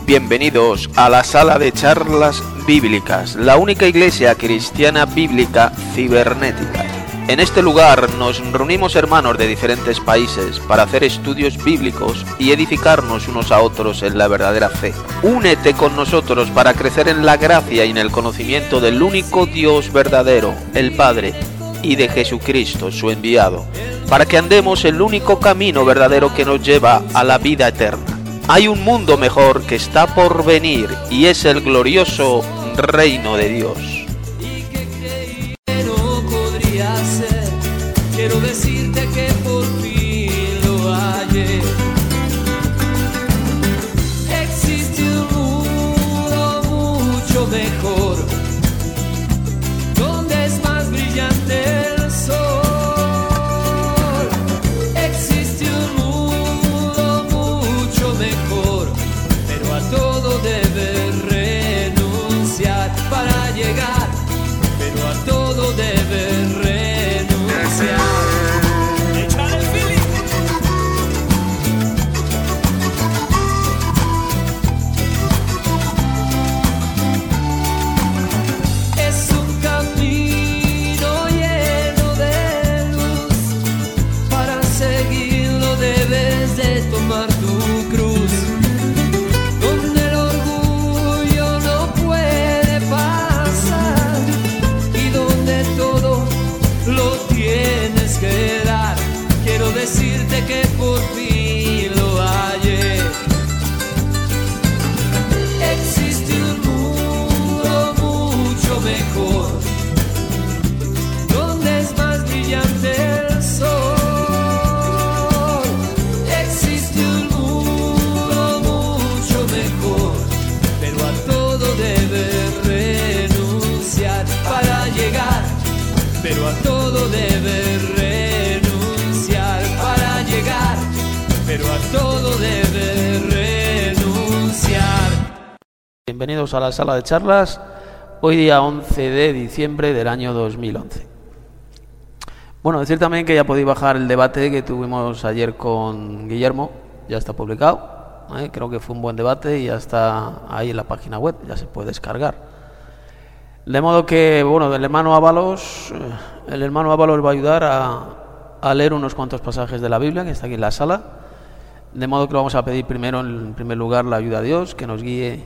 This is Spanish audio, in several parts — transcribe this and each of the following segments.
Bienvenidos a la sala de charlas bíblicas, la única iglesia cristiana bíblica cibernética. En este lugar nos reunimos hermanos de diferentes países para hacer estudios bíblicos y edificarnos unos a otros en la verdadera fe. Únete con nosotros para crecer en la gracia y en el conocimiento del único Dios verdadero, el Padre, y de Jesucristo, su enviado, para que andemos el único camino verdadero que nos lleva a la vida eterna. Hay un mundo mejor que está por venir y es el glorioso reino de Dios. Quiero decirte que por fin lo hallé. Existe un mundo mucho mejor, donde es más brillante el sol. Existe un mundo mucho mejor, pero a todo debes renunciar para llegar, pero a todo debes renunciar. Es un camino lleno de luz, para seguirlo debes de tomar tu cruz, donde el orgullo no puede pasar y donde todo lo tienes que dar. Quiero decirte que por fin lo hallé. Existe un mundo mucho mejor, donde es más brillante el sol. Existe un mundo mucho mejor, pero a todo debes renunciar para llegar, pero a todo debes renunciar para llegar, pero a todo debes renunciar. Bienvenidos a la sala de charlas, hoy día 11 de diciembre del año 2011. Bueno, decir también que ya podéis bajar el debate que tuvimos ayer con Guillermo, ya está publicado, creo que fue un buen debate y ya está ahí en la página web, ya se puede descargar. De modo que, bueno, el hermano Ábalos va a ayudar a leer unos cuantos pasajes de la Biblia que está aquí en la sala. De modo que vamos a pedir primero, en primer lugar, la ayuda a Dios, que nos guíe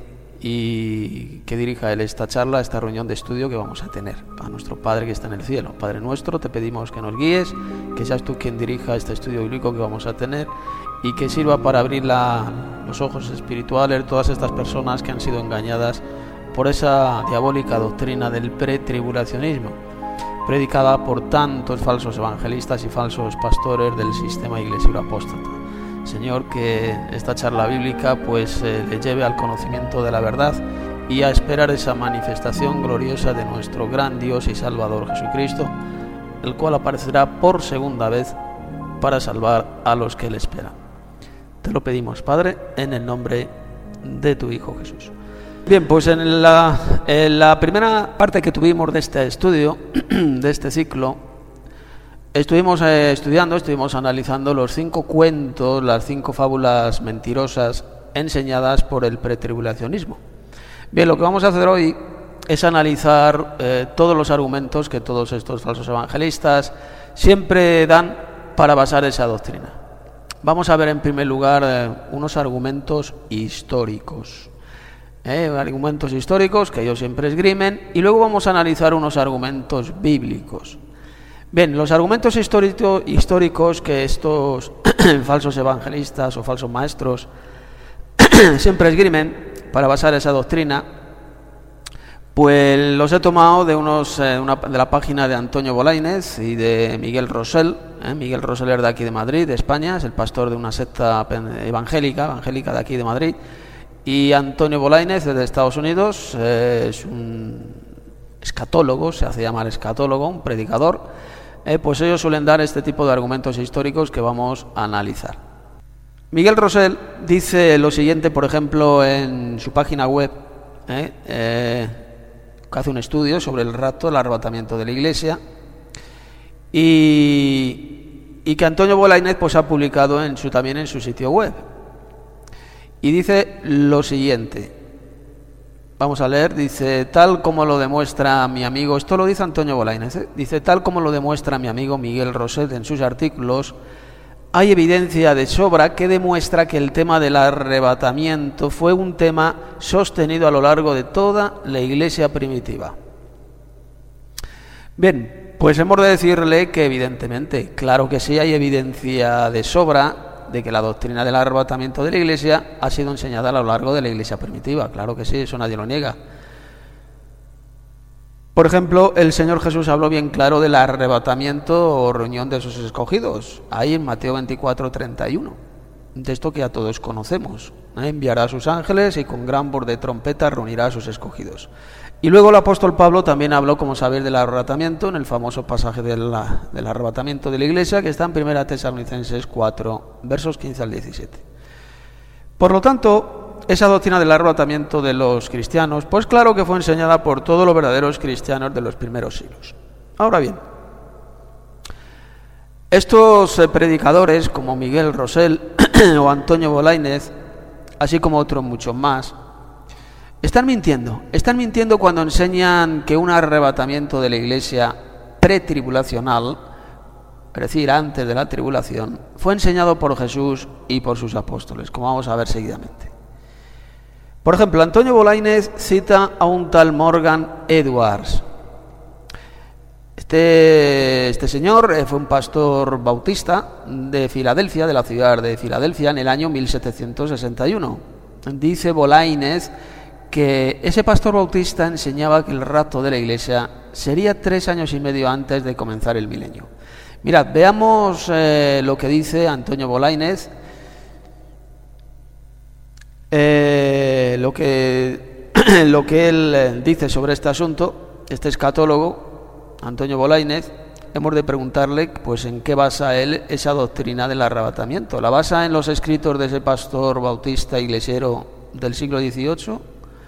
y que dirija Él esta charla, esta reunión de estudio que vamos a tener. A nuestro Padre que está en el cielo, Padre nuestro, te pedimos que nos guíes, que seas tú quien dirija este estudio bíblico que vamos a tener y que sirva para abrir los ojos espirituales de todas estas personas que han sido engañadas por esa diabólica doctrina del pretribulacionismo, predicada por tantos falsos evangelistas y falsos pastores del sistema iglesiero apóstata. Señor, que esta charla bíblica pues le lleve al conocimiento de la verdad y a esperar esa manifestación gloriosa de nuestro gran Dios y Salvador Jesucristo, el cual aparecerá por segunda vez para salvar a los que le esperan. Te lo pedimos, Padre, en el nombre de tu Hijo Jesús. Bien, pues en la primera parte que tuvimos de este estudio, de este ciclo, estuvimos estuvimos analizando los 5 cuentos, las 5 fábulas mentirosas enseñadas por el pretribulacionismo. Bien, lo que vamos a hacer hoy es analizar todos los argumentos que todos estos falsos evangelistas siempre dan para basar esa doctrina. Vamos a ver en primer lugar unos argumentos históricos. Argumentos históricos que ellos siempre esgrimen, y luego vamos a analizar unos argumentos bíblicos. Bien, los argumentos históricos que estos falsos evangelistas o falsos maestros siempre esgrimen para basar esa doctrina, pues los he tomado de de la página de Antonio Bolaínez y de Miguel Rosell. Miguel Rosell es de aquí de Madrid, de España, es el pastor de una secta evangélica de aquí de Madrid. Y Antonio Bolaínez, de Estados Unidos, es un escatólogo, se hace llamar escatólogo, un predicador. Pues ellos suelen dar este tipo de argumentos históricos que vamos a analizar. Miguel Rosell dice lo siguiente, por ejemplo, en su página web, que hace un estudio sobre el rapto, el arrebatamiento de la Iglesia, y que Antonio Bolaínez pues ha publicado también en su sitio web. Y dice lo siguiente. Vamos a leer, dice, tal como lo demuestra mi amigo, esto lo dice Antonio Bolaínez, dice, tal como lo demuestra mi amigo Miguel Roset en sus artículos, hay evidencia de sobra que demuestra que el tema del arrebatamiento fue un tema sostenido a lo largo de toda la Iglesia primitiva. Bien, pues hemos de decirle que evidentemente, claro que sí, hay evidencia de sobra de que la doctrina del arrebatamiento de la Iglesia ha sido enseñada a lo largo de la Iglesia primitiva. Claro que sí, eso nadie lo niega. Por ejemplo, el Señor Jesús habló bien claro del arrebatamiento o reunión de sus escogidos, ahí en Mateo 24:31, un texto que a todos conocemos. Enviará a sus ángeles y con gran voz de trompeta reunirá a sus escogidos. Y luego el apóstol Pablo también habló, como sabéis, del arrebatamiento en el famoso pasaje del arrebatamiento de la Iglesia, que está en 1 Tesalonicenses 4, versos 15 al 17. Por lo tanto, esa doctrina del arrebatamiento de los cristianos, pues claro que fue enseñada por todos los verdaderos cristianos de los primeros siglos. Ahora bien, estos predicadores como Miguel Rosell o Antonio Bolaínez, así como otros muchos más, están mintiendo cuando enseñan que un arrebatamiento de la Iglesia pretribulacional, es decir, antes de la tribulación, fue enseñado por Jesús y por sus apóstoles, como vamos a ver seguidamente. Por ejemplo, Antonio Bolaínez cita a un tal Morgan Edwards. Este señor fue un pastor bautista de Filadelfia, de la ciudad de Filadelfia, en el año 1761. Dice Bolaínez que ese pastor bautista enseñaba que el rapto de la Iglesia sería 3 años y medio antes de comenzar el milenio. Mirad, veamos lo que dice Antonio Bolaínez, lo que él dice sobre este asunto. Este escatólogo, Antonio Bolaínez, hemos de preguntarle pues en qué basa él esa doctrina del arrebatamiento. ¿La basa en los escritos de ese pastor bautista iglesiero del siglo XVIII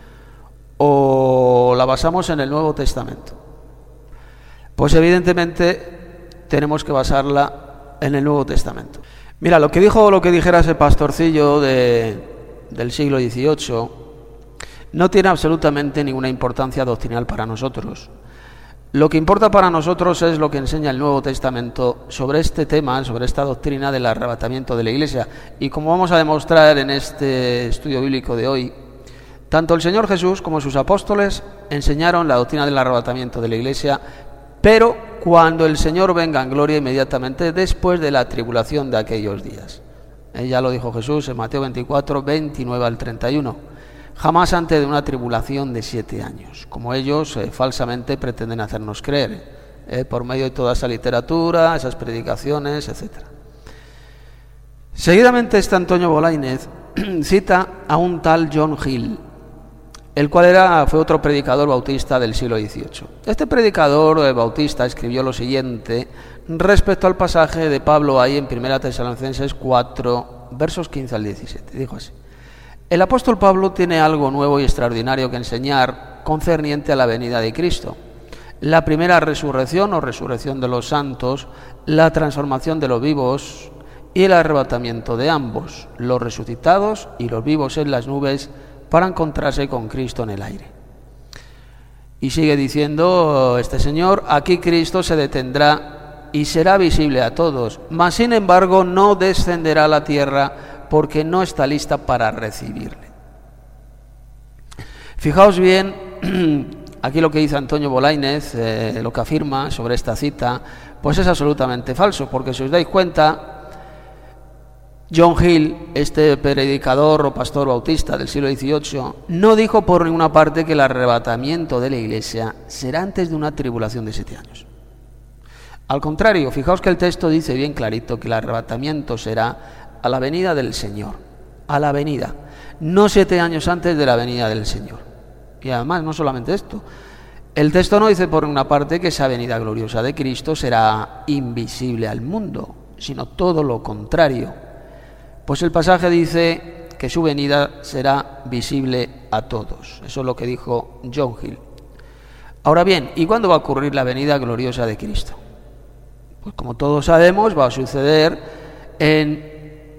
o la basamos en el Nuevo Testamento? Pues evidentemente tenemos que basarla en el Nuevo Testamento. Mira, lo que dijera ese pastorcillo del siglo XVIII no tiene absolutamente ninguna importancia doctrinal para nosotros. Lo que importa para nosotros es lo que enseña el Nuevo Testamento sobre este tema, sobre esta doctrina del arrebatamiento de la Iglesia. Y como vamos a demostrar en este estudio bíblico de hoy, tanto el Señor Jesús como sus apóstoles enseñaron la doctrina del arrebatamiento de la Iglesia, pero cuando el Señor venga en gloria, inmediatamente después de la tribulación de aquellos días. Ya lo dijo Jesús en Mateo 24, 29 al 31. Jamás antes de una tribulación de 7 años, como ellos falsamente pretenden hacernos creer, por medio de toda esa literatura, esas predicaciones, etc. Seguidamente Antonio Bolaínez cita a un tal John Hill, el cual fue otro predicador bautista del siglo XVIII. Este predicador bautista escribió lo siguiente respecto al pasaje de Pablo ahí en 1 Tesalonicenses 4, versos 15 al 17. Dijo así: el apóstol Pablo tiene algo nuevo y extraordinario que enseñar concerniente a la venida de Cristo, la primera resurrección o resurrección de los santos, la transformación de los vivos y el arrebatamiento de ambos, los resucitados y los vivos en las nubes, para encontrarse con Cristo en el aire. Y sigue diciendo este señor: aquí Cristo se detendrá y será visible a todos, mas sin embargo no descenderá a la tierra, porque no está lista para recibirle. Fijaos bien, aquí lo que dice Antonio Bolaínez, lo que afirma sobre esta cita, pues es absolutamente falso, porque si os dais cuenta, John Hill, este predicador o pastor bautista del siglo XVIII, no dijo por ninguna parte que el arrebatamiento de la Iglesia será antes de una tribulación de 7 años. Al contrario, fijaos que el texto dice bien clarito que el arrebatamiento será a la venida del Señor, a la venida, no 7 años antes de la venida del Señor. Y además, no solamente esto, el texto no dice por una parte que esa venida gloriosa de Cristo será invisible al mundo, sino todo lo contrario. Pues el pasaje dice que su venida será visible a todos. Eso es lo que dijo John Hill. Ahora bien, ¿y cuándo va a ocurrir la venida gloriosa de Cristo? Pues como todos sabemos, va a suceder en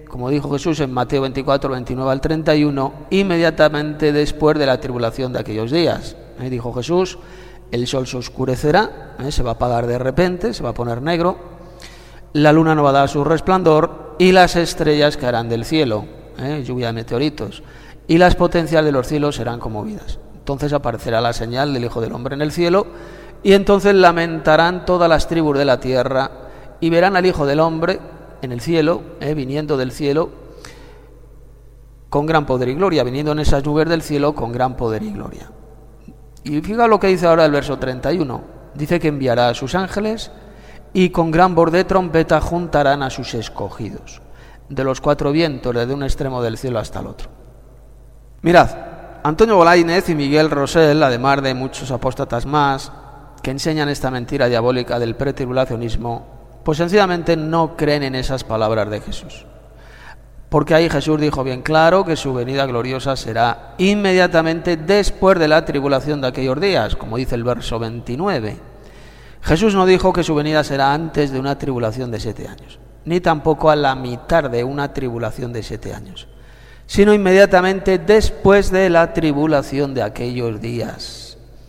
como dijo Jesús en Mateo 24, 29 al 31, inmediatamente después de la tribulación de aquellos días. Dijo Jesús, el sol se oscurecerá, se va a apagar de repente, se va a poner negro, la luna no va a dar su resplandor y las estrellas caerán del cielo, lluvia de meteoritos, y las potencias de los cielos serán conmovidas. Entonces aparecerá la señal del Hijo del Hombre en el cielo, y entonces lamentarán todas las tribus de la tierra, y verán al Hijo del Hombre en el cielo, viniendo del cielo con gran poder y gloria, viniendo en esas nubes del cielo con gran poder y gloria. Y fíjate lo que dice ahora el verso 31. Dice que enviará a sus ángeles y con gran voz de trompeta juntarán a sus escogidos, de los cuatro vientos, desde un extremo del cielo hasta el otro. Mirad, Antonio Bolaínez y Miguel Rosell, además de muchos apóstatas más, que enseñan esta mentira diabólica del pretribulacionismo, pues sencillamente no creen en esas palabras de Jesús. Porque ahí Jesús dijo bien claro que su venida gloriosa será inmediatamente después de la tribulación de aquellos días, como dice el verso 29. Jesús no dijo que su venida será antes de una tribulación de 7 años, ni tampoco a la mitad de una tribulación de 7 años, sino inmediatamente después de la tribulación de aquellos días.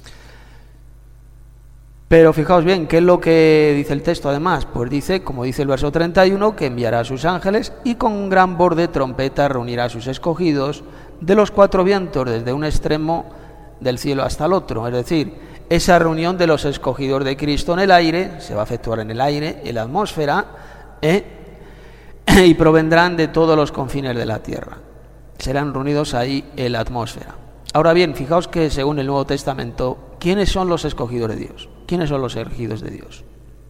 Pero fijaos bien, ¿qué es lo que dice el texto además? Pues dice, como dice el verso 31, que enviará a sus ángeles y con gran voz de trompeta reunirá a sus escogidos de los cuatro vientos, desde un extremo del cielo hasta el otro. Es decir, esa reunión de los escogidos de Cristo en el aire, se va a efectuar en el aire, en la atmósfera, y provendrán de todos los confines de la tierra. Serán reunidos ahí en la atmósfera. Ahora bien, fijaos que según el Nuevo Testamento, ¿quiénes son los escogidos de Dios? ¿Quiénes son los elegidos de Dios?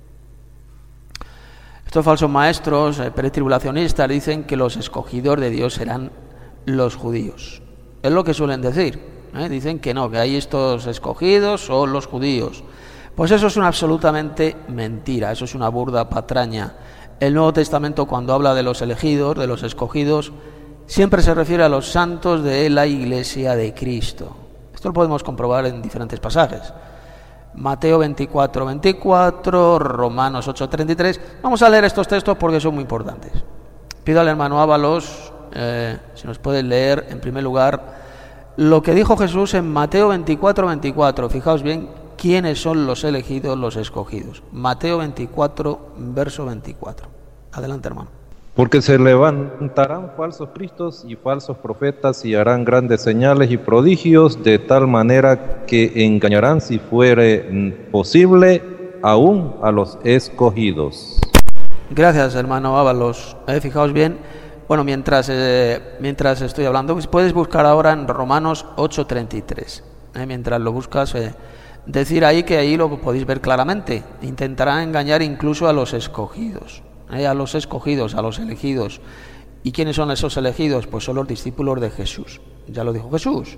Estos falsos maestros pretribulacionistas dicen que los escogidos de Dios serán los judíos. Es lo que suelen decir. Dicen que no, que hay estos escogidos son los judíos. Pues eso es una absolutamente mentira, eso es una burda patraña. El Nuevo Testamento, cuando habla de los elegidos, de los escogidos, siempre se refiere a los santos de la Iglesia de Cristo. Esto lo podemos comprobar en diferentes pasajes. Mateo 24, 24, Romanos 8, 33. Vamos a leer estos textos porque son muy importantes. Pido al hermano Ábalos, si nos puede leer en primer lugar lo que dijo Jesús en Mateo 24, 24. Fijaos bien quiénes son los elegidos, los escogidos. Mateo 24, verso 24. Adelante, hermano. Porque se levantarán falsos cristos y falsos profetas y harán grandes señales y prodigios, de tal manera que engañarán, si fuere posible, aún a los escogidos. Gracias, hermano Ábalos. Fijaos bien, bueno, mientras estoy hablando, pues puedes buscar ahora en Romanos 8:33. Mientras lo buscas, decir ahí que ahí lo podéis ver claramente. Intentarán engañar incluso a los escogidos. A los escogidos, a los elegidos. ¿Y quiénes son esos elegidos? Pues son los discípulos de Jesús. Ya lo dijo Jesús.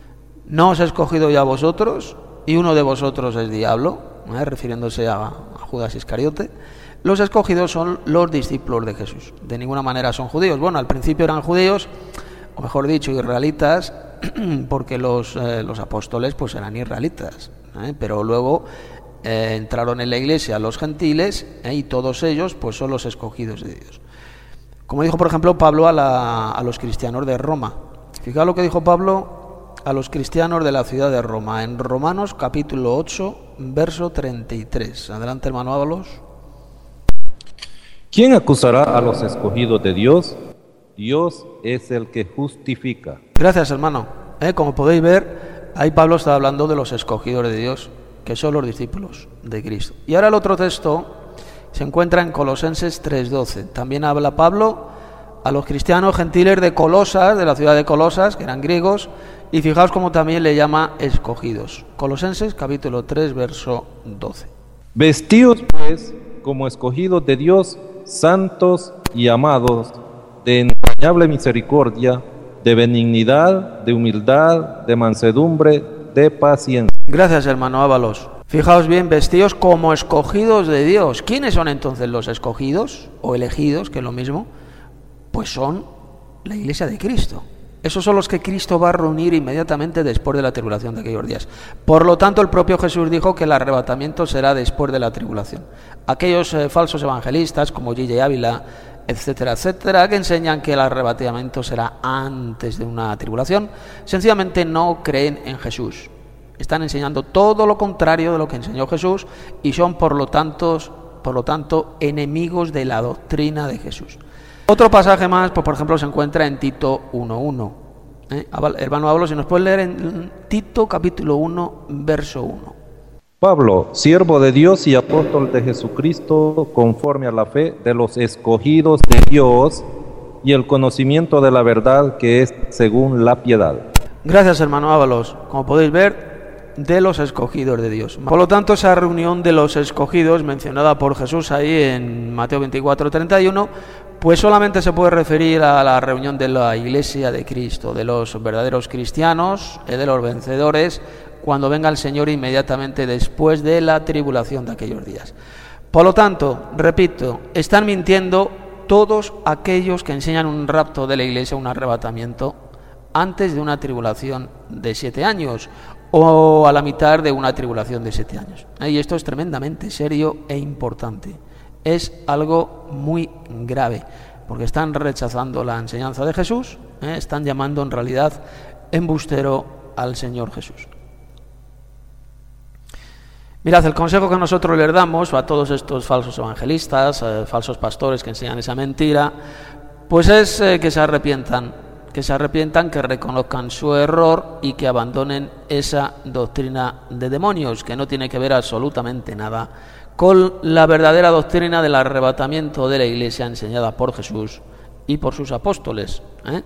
No os he escogido ya a vosotros, y uno de vosotros es diablo, refiriéndose a Judas Iscariote. Los escogidos son los discípulos de Jesús. De ninguna manera son judíos. Bueno, al principio eran judíos, o mejor dicho, israelitas, porque los apóstoles pues eran israelitas, pero luego entraron en la iglesia los gentiles, y todos ellos pues son los escogidos de Dios. Como dijo por ejemplo Pablo a los cristianos de Roma. Fijaos lo que dijo Pablo a los cristianos de la ciudad de Roma en Romanos capítulo 8 verso 33. Adelante, hermano Ábalos. ¿Quién acusará a los escogidos de Dios? Dios es el que justifica. Gracias, hermano. Como podéis ver, ahí Pablo está hablando de los escogidos de Dios, que son los discípulos de Cristo. Y ahora el otro texto se encuentra en Colosenses 3:12. También habla Pablo a los cristianos gentiles de Colosas, de la ciudad de Colosas, que eran griegos, y fijaos cómo también le llama escogidos. Colosenses capítulo 3, verso 12. Vestíos pues como escogidos de Dios, santos y amados, de entrañable misericordia, de benignidad, de humildad, de mansedumbre, de paciencia. Gracias, hermano Ábalos. Fijaos bien, vestíos como escogidos de Dios. ¿Quiénes son entonces los escogidos o elegidos, que es lo mismo? Pues son la iglesia de Cristo. Esos son los que Cristo va a reunir inmediatamente después de la tribulación de aquellos días. Por lo tanto, el propio Jesús dijo que el arrebatamiento será después de la tribulación. Aquellos falsos evangelistas como G.J. Ávila etcétera, etcétera, que enseñan que el arrebatamiento será antes de una tribulación, sencillamente no creen en Jesús. Están enseñando todo lo contrario de lo que enseñó Jesús y son, por lo tanto, enemigos de la doctrina de Jesús. Otro pasaje más, pues, por ejemplo, se encuentra en Tito 1:1. Hermano Pablo, si nos puede leer en Tito capítulo 1, verso 1. Pablo, siervo de Dios y apóstol de Jesucristo, conforme a la fe de los escogidos de Dios y el conocimiento de la verdad que es según la piedad. Gracias, hermano Ábalos. Como podéis ver, de los escogidos de Dios. Por lo tanto, esa reunión de los escogidos mencionada por Jesús ahí en Mateo 24:31, pues solamente se puede referir a la reunión de la Iglesia de Cristo, de los verdaderos cristianos, de los vencedores, cuando venga el Señor inmediatamente después de la tribulación de aquellos días. Por lo tanto, repito, están mintiendo todos aquellos que enseñan un rapto de la Iglesia, un arrebatamiento, antes de una tribulación de 7 años o a la mitad de una tribulación de 7 años. Y esto es tremendamente serio e importante. Es algo muy grave, porque están rechazando la enseñanza de Jesús, están llamando en realidad embustero al Señor Jesús. Mirad, el consejo que nosotros les damos a todos estos falsos evangelistas, falsos pastores que enseñan esa mentira, pues es que se arrepientan, que reconozcan su error y que abandonen esa doctrina de demonios, que no tiene que ver absolutamente nada con la verdadera doctrina del arrebatamiento de la Iglesia enseñada por Jesús y por sus apóstoles.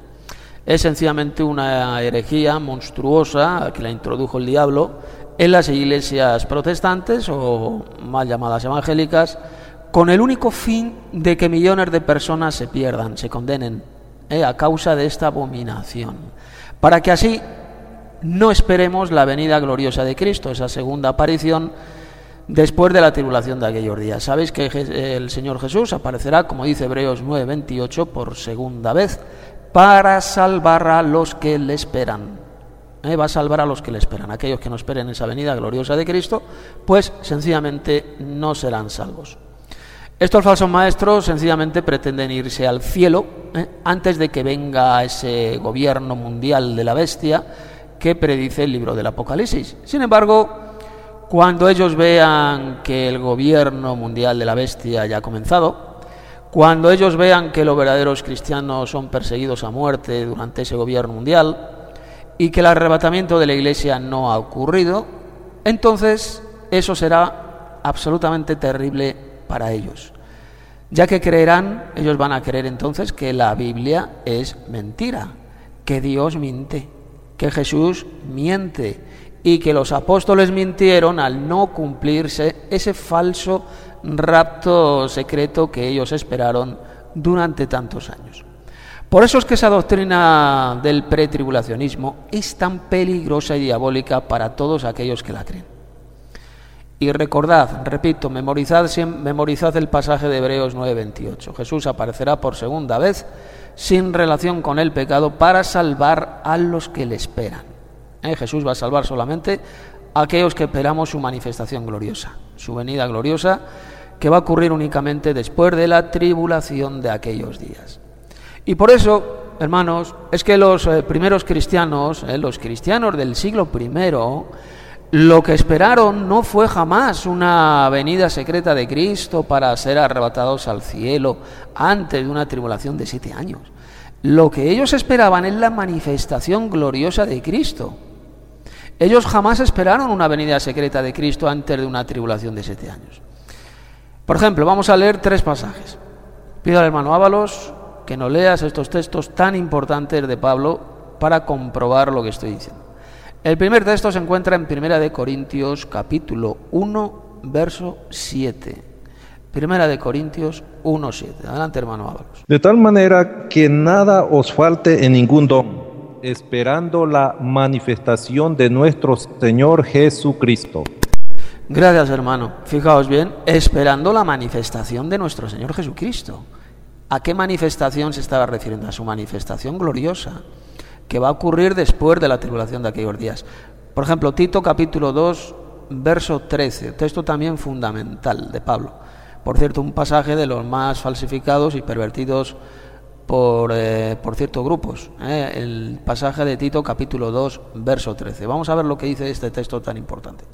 Es sencillamente una herejía monstruosa que la introdujo el diablo en las iglesias protestantes o mal llamadas evangélicas, con el único fin de que millones de personas se pierdan, se condenen a causa de esta abominación, para que así no esperemos la venida gloriosa de Cristo, esa segunda aparición después de la tribulación de aquellos días. Sabéis que el Señor Jesús aparecerá, como dice Hebreos 9:28, por segunda vez para salvar a los que le esperan. Va a salvar a los que le esperan. Aquellos que no esperen esa venida gloriosa de Cristo, pues sencillamente no serán salvos. Estos falsos maestros sencillamente pretenden irse al cielo antes de que venga ese gobierno mundial de la bestia que predice el libro del Apocalipsis. Sin embargo, cuando ellos vean que el gobierno mundial de la bestia ya ha comenzado, cuando ellos vean que los verdaderos cristianos son perseguidos a muerte durante ese gobierno mundial y que el arrebatamiento de la Iglesia no ha ocurrido, entonces eso será absolutamente terrible para ellos, ya que ellos van a creer entonces que la Biblia es mentira, que Dios miente, que Jesús miente y que los apóstoles mintieron al no cumplirse ese falso rapto secreto que ellos esperaron durante tantos años. Por eso es que esa doctrina del pretribulacionismo es tan peligrosa y diabólica para todos aquellos que la creen. Y recordad, repito, memorizad el pasaje de Hebreos 9:28. Jesús aparecerá por segunda vez sin relación con el pecado para salvar a los que le esperan. Jesús va a salvar solamente a aquellos que esperamos su manifestación gloriosa, su venida gloriosa, que va a ocurrir únicamente después de la tribulación de aquellos días. Y por eso, hermanos, es que los primeros cristianos, los cristianos del siglo I, lo que esperaron no fue jamás una venida secreta de Cristo para ser arrebatados al cielo antes de una tribulación de 7 años. Lo que ellos esperaban es la manifestación gloriosa de Cristo. Ellos jamás esperaron una venida secreta de Cristo antes de una tribulación de 7 años. Por ejemplo, vamos a leer 3 pasajes. Pido al hermano Ábalos que nos leas estos textos tan importantes de Pablo para comprobar lo que estoy diciendo. El primer texto se encuentra en 1 de Corintios capítulo 1, verso 7. 1 de Corintios 1:7. Adelante, hermano Ábalos. De tal manera que nada os falte en ningún don, esperando la manifestación de nuestro Señor Jesucristo. Gracias, hermano. Fijaos bien, esperando la manifestación de nuestro Señor Jesucristo. ¿A qué manifestación se estaba refiriendo? A su manifestación gloriosa, que va a ocurrir después de la tribulación de aquellos días. Por ejemplo, Tito capítulo 2, verso 13, texto también fundamental de Pablo. Por cierto, un pasaje de los más falsificados y pervertidos por ciertos grupos. El pasaje de Tito, capítulo 2, verso 13. Vamos a ver lo que dice este texto tan importante.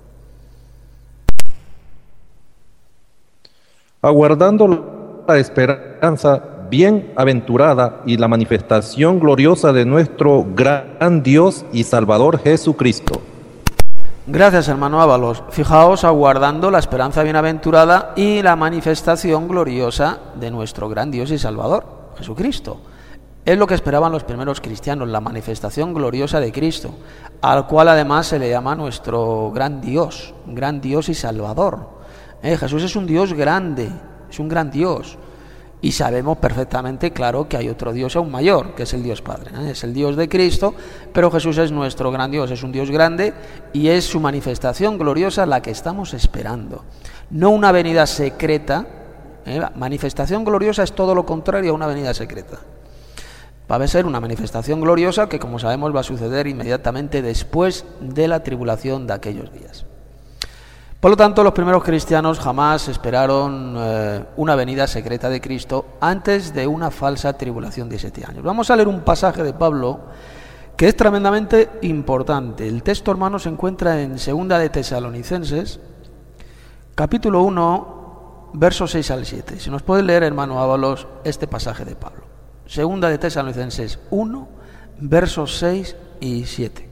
Aguardando la esperanza bienaventurada y la manifestación gloriosa de nuestro gran Dios y Salvador Jesucristo. Gracias, hermano Ábalos. Fijaos, aguardando la esperanza bienaventurada y la manifestación gloriosa de nuestro gran Dios y Salvador, Jesucristo. Es lo que esperaban los primeros cristianos, la manifestación gloriosa de Cristo, al cual además se le llama nuestro gran Dios y Salvador. Jesús es un Dios grande, es un gran Dios. Y sabemos perfectamente, claro, que hay otro Dios aún mayor, que es el Dios Padre. Es el Dios de Cristo, pero Jesús es nuestro gran Dios, es un Dios grande y es su manifestación gloriosa la que estamos esperando. No una venida secreta. Manifestación gloriosa es todo lo contrario a una venida secreta. Va a ser una manifestación gloriosa que, como sabemos, va a suceder inmediatamente después de la tribulación de aquellos días. Por lo tanto, los primeros cristianos jamás esperaron una venida secreta de Cristo antes de una falsa tribulación de 7 años. Vamos a leer un pasaje de Pablo que es tremendamente importante. El texto, hermano, se encuentra en 2 de Tesalonicenses, capítulo 1, versos 6 al 7. Si nos puede leer, hermano Ábalos, este pasaje de Pablo. 2 de Tesalonicenses 1, versos 6 y 7.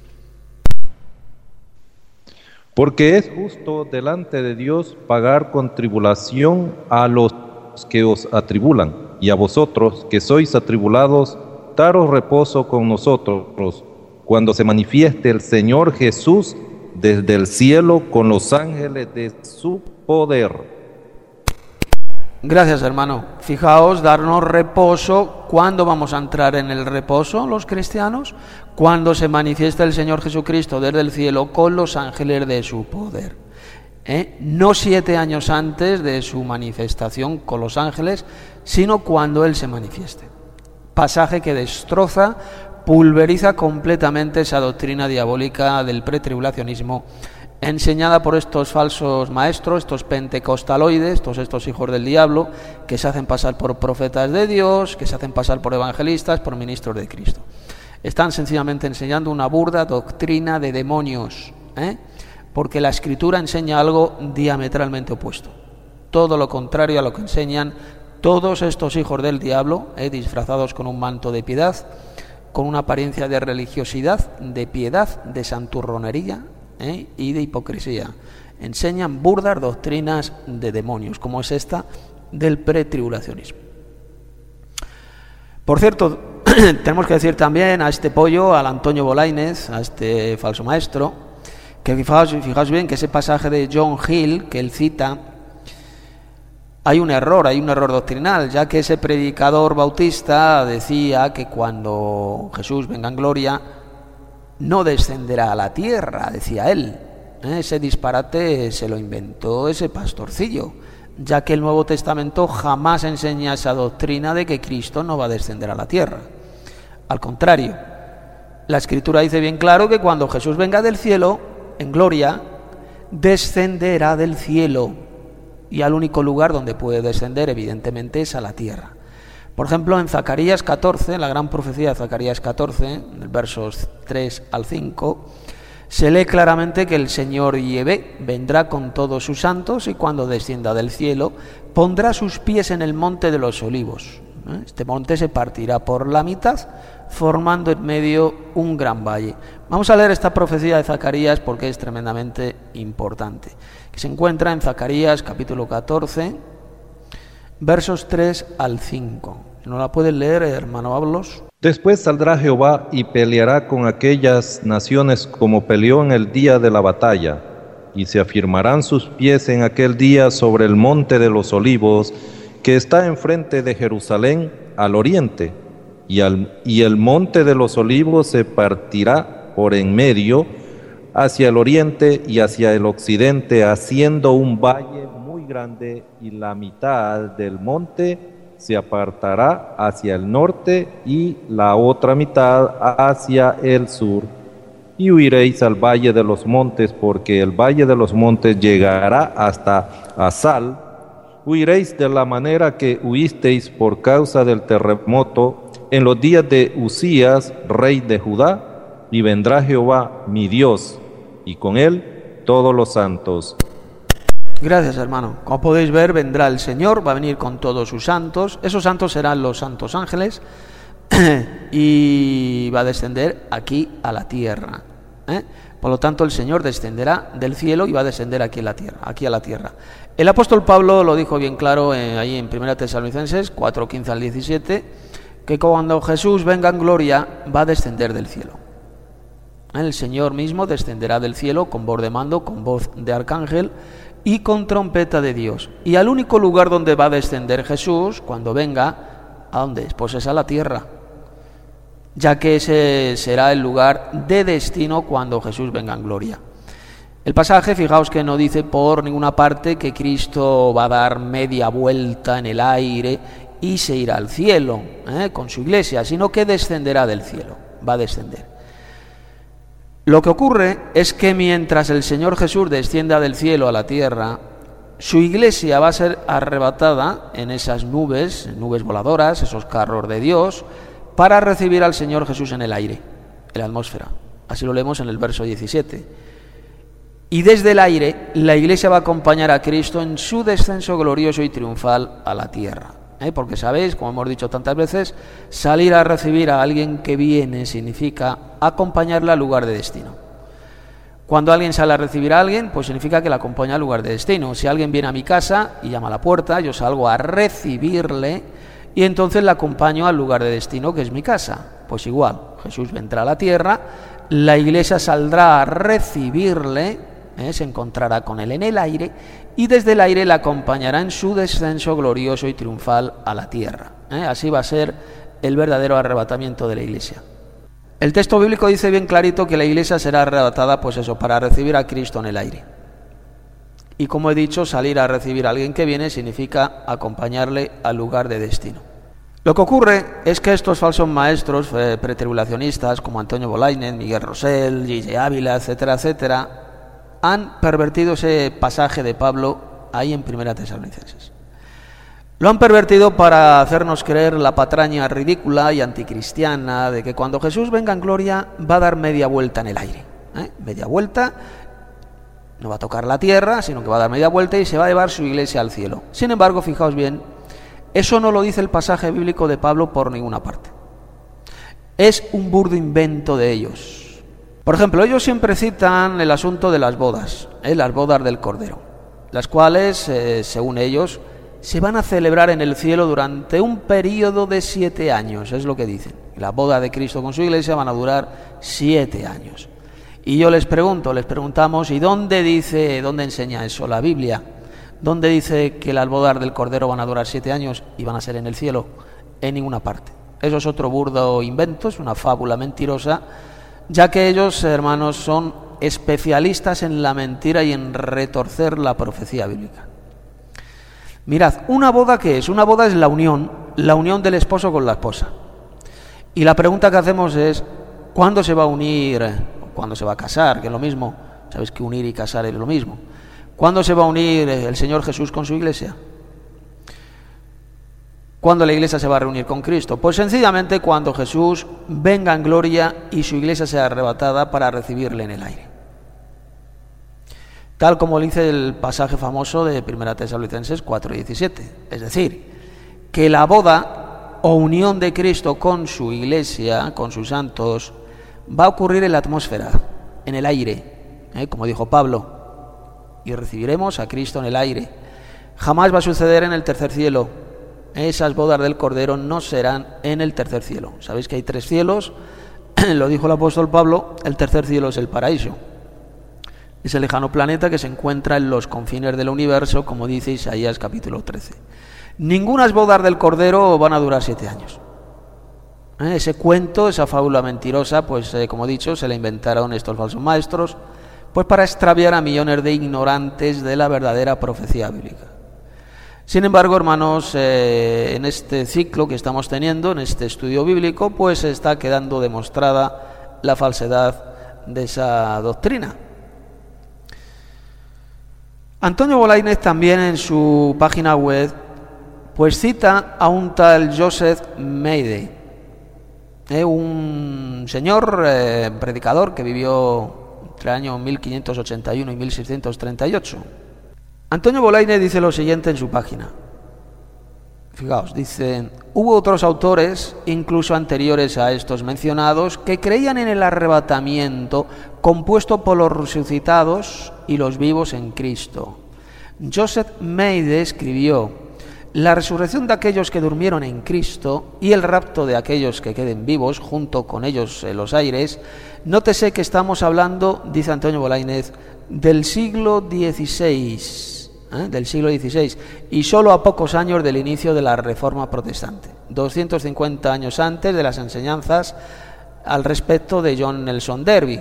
Porque es justo delante de Dios pagar con tribulación a los que os atribulan, y a vosotros que sois atribulados, daros reposo con nosotros, cuando se manifieste el Señor Jesús desde el cielo con los ángeles de su poder. Gracias, hermano. Fijaos, darnos reposo. ¿Cuándo vamos a entrar en el reposo los cristianos? Cuando se manifiesta el Señor Jesucristo desde el cielo con los ángeles de su poder. No 7 años antes de su manifestación con los ángeles, sino cuando Él se manifieste. Pasaje que destroza, pulveriza completamente esa doctrina diabólica del pretribulacionismo enseñada por estos falsos maestros, estos pentecostaloides, todos estos hijos del diablo, que se hacen pasar por profetas de Dios, que se hacen pasar por evangelistas, por ministros de Cristo. Están sencillamente enseñando una burda doctrina de demonios, porque la Escritura enseña algo diametralmente opuesto. Todo lo contrario a lo que enseñan todos estos hijos del diablo, disfrazados con un manto de piedad, con una apariencia de religiosidad, de piedad, de santurronería, y de hipocresía. Enseñan burdas doctrinas de demonios, como es esta del pretribulacionismo. Por cierto, tenemos que decir también a este pollo, al Antonio Bolaínez, a este falso maestro, que fijaos bien que ese pasaje de John Hill que él cita, hay un error doctrinal, ya que ese predicador bautista decía que cuando Jesús venga en gloria no descenderá a la tierra, decía él. Ese disparate se lo inventó ese pastorcillo, ya que el Nuevo Testamento jamás enseña esa doctrina de que Cristo no va a descender a la tierra. Al contrario, la Escritura dice bien claro que cuando Jesús venga del cielo, en gloria, descenderá del cielo, y al único lugar donde puede descender, evidentemente, es a la tierra. Por ejemplo, en Zacarías 14, la gran profecía de Zacarías 14, versos 3 al 5, se lee claramente que el Señor Yahvé vendrá con todos sus santos y cuando descienda del cielo pondrá sus pies en el monte de los olivos. Este monte se partirá por la mitad, formando en medio un gran valle. Vamos a leer esta profecía de Zacarías porque es tremendamente importante, que se encuentra en Zacarías capítulo 14, versos 3 al 5. ¿No la puedes leer, hermano Ábalos? Después saldrá Jehová y peleará con aquellas naciones como peleó en el día de la batalla, y se afirmarán sus pies en aquel día sobre el monte de los olivos, que está enfrente de Jerusalén al oriente, y el monte de los olivos se partirá por en medio hacia el oriente y hacia el occidente, haciendo un valle muy grande, y la mitad del monte se apartará hacia el norte y la otra mitad hacia el sur. Y huiréis al valle de los montes, porque el valle de los montes llegará hasta Asal. huiréis de la manera que huisteis por causa del terremoto en los días de Usías, rey de Judá, y vendrá Jehová, mi Dios, y con él todos los santos. Gracias, hermano. Como podéis ver, vendrá el Señor, va a venir con todos sus santos. Esos santos serán los santos ángeles y va a descender aquí a la tierra. Por lo tanto, el Señor descenderá del cielo y va a descender aquí a la tierra. El apóstol Pablo lo dijo bien claro ahí en 1 Tesalonicenses 4:15 al 17, que cuando Jesús venga en gloria va a descender del cielo. El Señor mismo descenderá del cielo con voz de mando, con voz de arcángel y con trompeta de Dios. Y al único lugar donde va a descender Jesús cuando venga, ¿a dónde? Pues es a la tierra, ya que ese será el lugar de destino cuando Jesús venga en gloria. El pasaje, fijaos que no dice por ninguna parte que Cristo va a dar media vuelta en el aire y se irá al cielo con su iglesia, sino que descenderá del cielo, va a descender. Lo que ocurre es que mientras el Señor Jesús descienda del cielo a la tierra, su iglesia va a ser arrebatada en esas nubes voladoras, esos carros de Dios, para recibir al Señor Jesús en el aire, en la atmósfera. Así lo leemos en el verso 17. Y desde el aire, la iglesia va a acompañar a Cristo en su descenso glorioso y triunfal a la tierra. Porque sabéis, como hemos dicho tantas veces, salir a recibir a alguien que viene significa acompañarla al lugar de destino. Cuando alguien sale a recibir a alguien, pues significa que la acompaña al lugar de destino. Si alguien viene a mi casa y llama a la puerta, yo salgo a recibirle y entonces la acompaño al lugar de destino, que es mi casa. Pues igual, Jesús vendrá a la tierra, la iglesia saldrá a recibirle, se encontrará con él en el aire y desde el aire la acompañará en su descenso glorioso y triunfal a la tierra. Así va a ser el verdadero arrebatamiento de la iglesia. El texto bíblico dice bien clarito que la iglesia será arrebatada, pues eso, para recibir a Cristo en el aire. Y como he dicho, salir a recibir a alguien que viene significa acompañarle al lugar de destino. Lo que ocurre es que estos falsos maestros pretribulacionistas como Antonio Bolainen, Miguel Rosell, J.J. Ávila, etcétera, etcétera, han pervertido ese pasaje de Pablo ahí en 1 Tesalonicenses. Lo han pervertido para hacernos creer la patraña ridícula y anticristiana de que cuando Jesús venga en gloria va a dar media vuelta en el aire. Media vuelta, no va a tocar la tierra, sino que va a dar media vuelta y se va a llevar su iglesia al cielo. Sin embargo, fijaos bien, eso no lo dice el pasaje bíblico de Pablo por ninguna parte. Es un burdo invento de ellos. Por ejemplo, ellos siempre citan el asunto de las bodas del Cordero, las cuales, según ellos, se van a celebrar en el cielo durante un periodo de 7 años, es lo que dicen. La boda de Cristo con su iglesia van a durar 7 años. Y yo les preguntamos, ¿y dónde enseña eso la Biblia? ¿Dónde dice que las bodas del Cordero van a durar 7 años y van a ser en el cielo? En ninguna parte. Eso es otro burdo invento, es una fábula mentirosa, ya que ellos, hermanos, son especialistas en la mentira y en retorcer la profecía bíblica. Mirad, ¿una boda qué es? Una boda es la unión del esposo con la esposa. Y la pregunta que hacemos es, ¿cuándo se va a unir? ¿Cuándo se va a casar? Que es lo mismo. Sabéis que unir y casar es lo mismo. ¿Cuándo se va a unir el Señor Jesús con su iglesia? ¿Cuándo la iglesia se va a reunir con Cristo? Pues sencillamente cuando Jesús venga en gloria y su iglesia sea arrebatada para recibirle en el aire. Tal como dice el pasaje famoso de 1 Tesalonicenses 4:17. Es decir, que la boda o unión de Cristo con su iglesia, con sus santos, va a ocurrir en la atmósfera, en el aire, como dijo Pablo, y recibiremos a Cristo en el aire. Jamás va a suceder en el tercer cielo. Esas bodas del Cordero no serán en el tercer cielo. Sabéis que hay 3 cielos, lo dijo el apóstol Pablo, el tercer cielo es el paraíso. Es el lejano planeta que se encuentra en los confines del universo, como dice Isaías capítulo 13. Ningunas bodas del Cordero van a durar 7 años. Ese cuento, esa fábula mentirosa, pues como he dicho, se la inventaron estos falsos maestros, pues para extraviar a millones de ignorantes de la verdadera profecía bíblica. Sin embargo, hermanos, en este ciclo que estamos teniendo, en este estudio bíblico, pues está quedando demostrada la falsedad de esa doctrina. Antonio Bolaínez también en su página web pues cita a un tal Joseph Maide, un señor predicador que vivió entre el año 1581 y 1638. Antonio Bolaínez dice lo siguiente en su página. Fijaos, dice: hubo otros autores, incluso anteriores a estos mencionados, que creían en el arrebatamiento compuesto por los resucitados y los vivos en Cristo. Joseph Maide escribió: la resurrección de aquellos que durmieron en Cristo y el rapto de aquellos que queden vivos junto con ellos en los aires. Nótese que estamos hablando, dice Antonio Bolaínez, del siglo XVI, del siglo XVI, y solo a pocos años del inicio de la Reforma Protestante, 250 años antes de las enseñanzas al respecto de John Nelson Darby.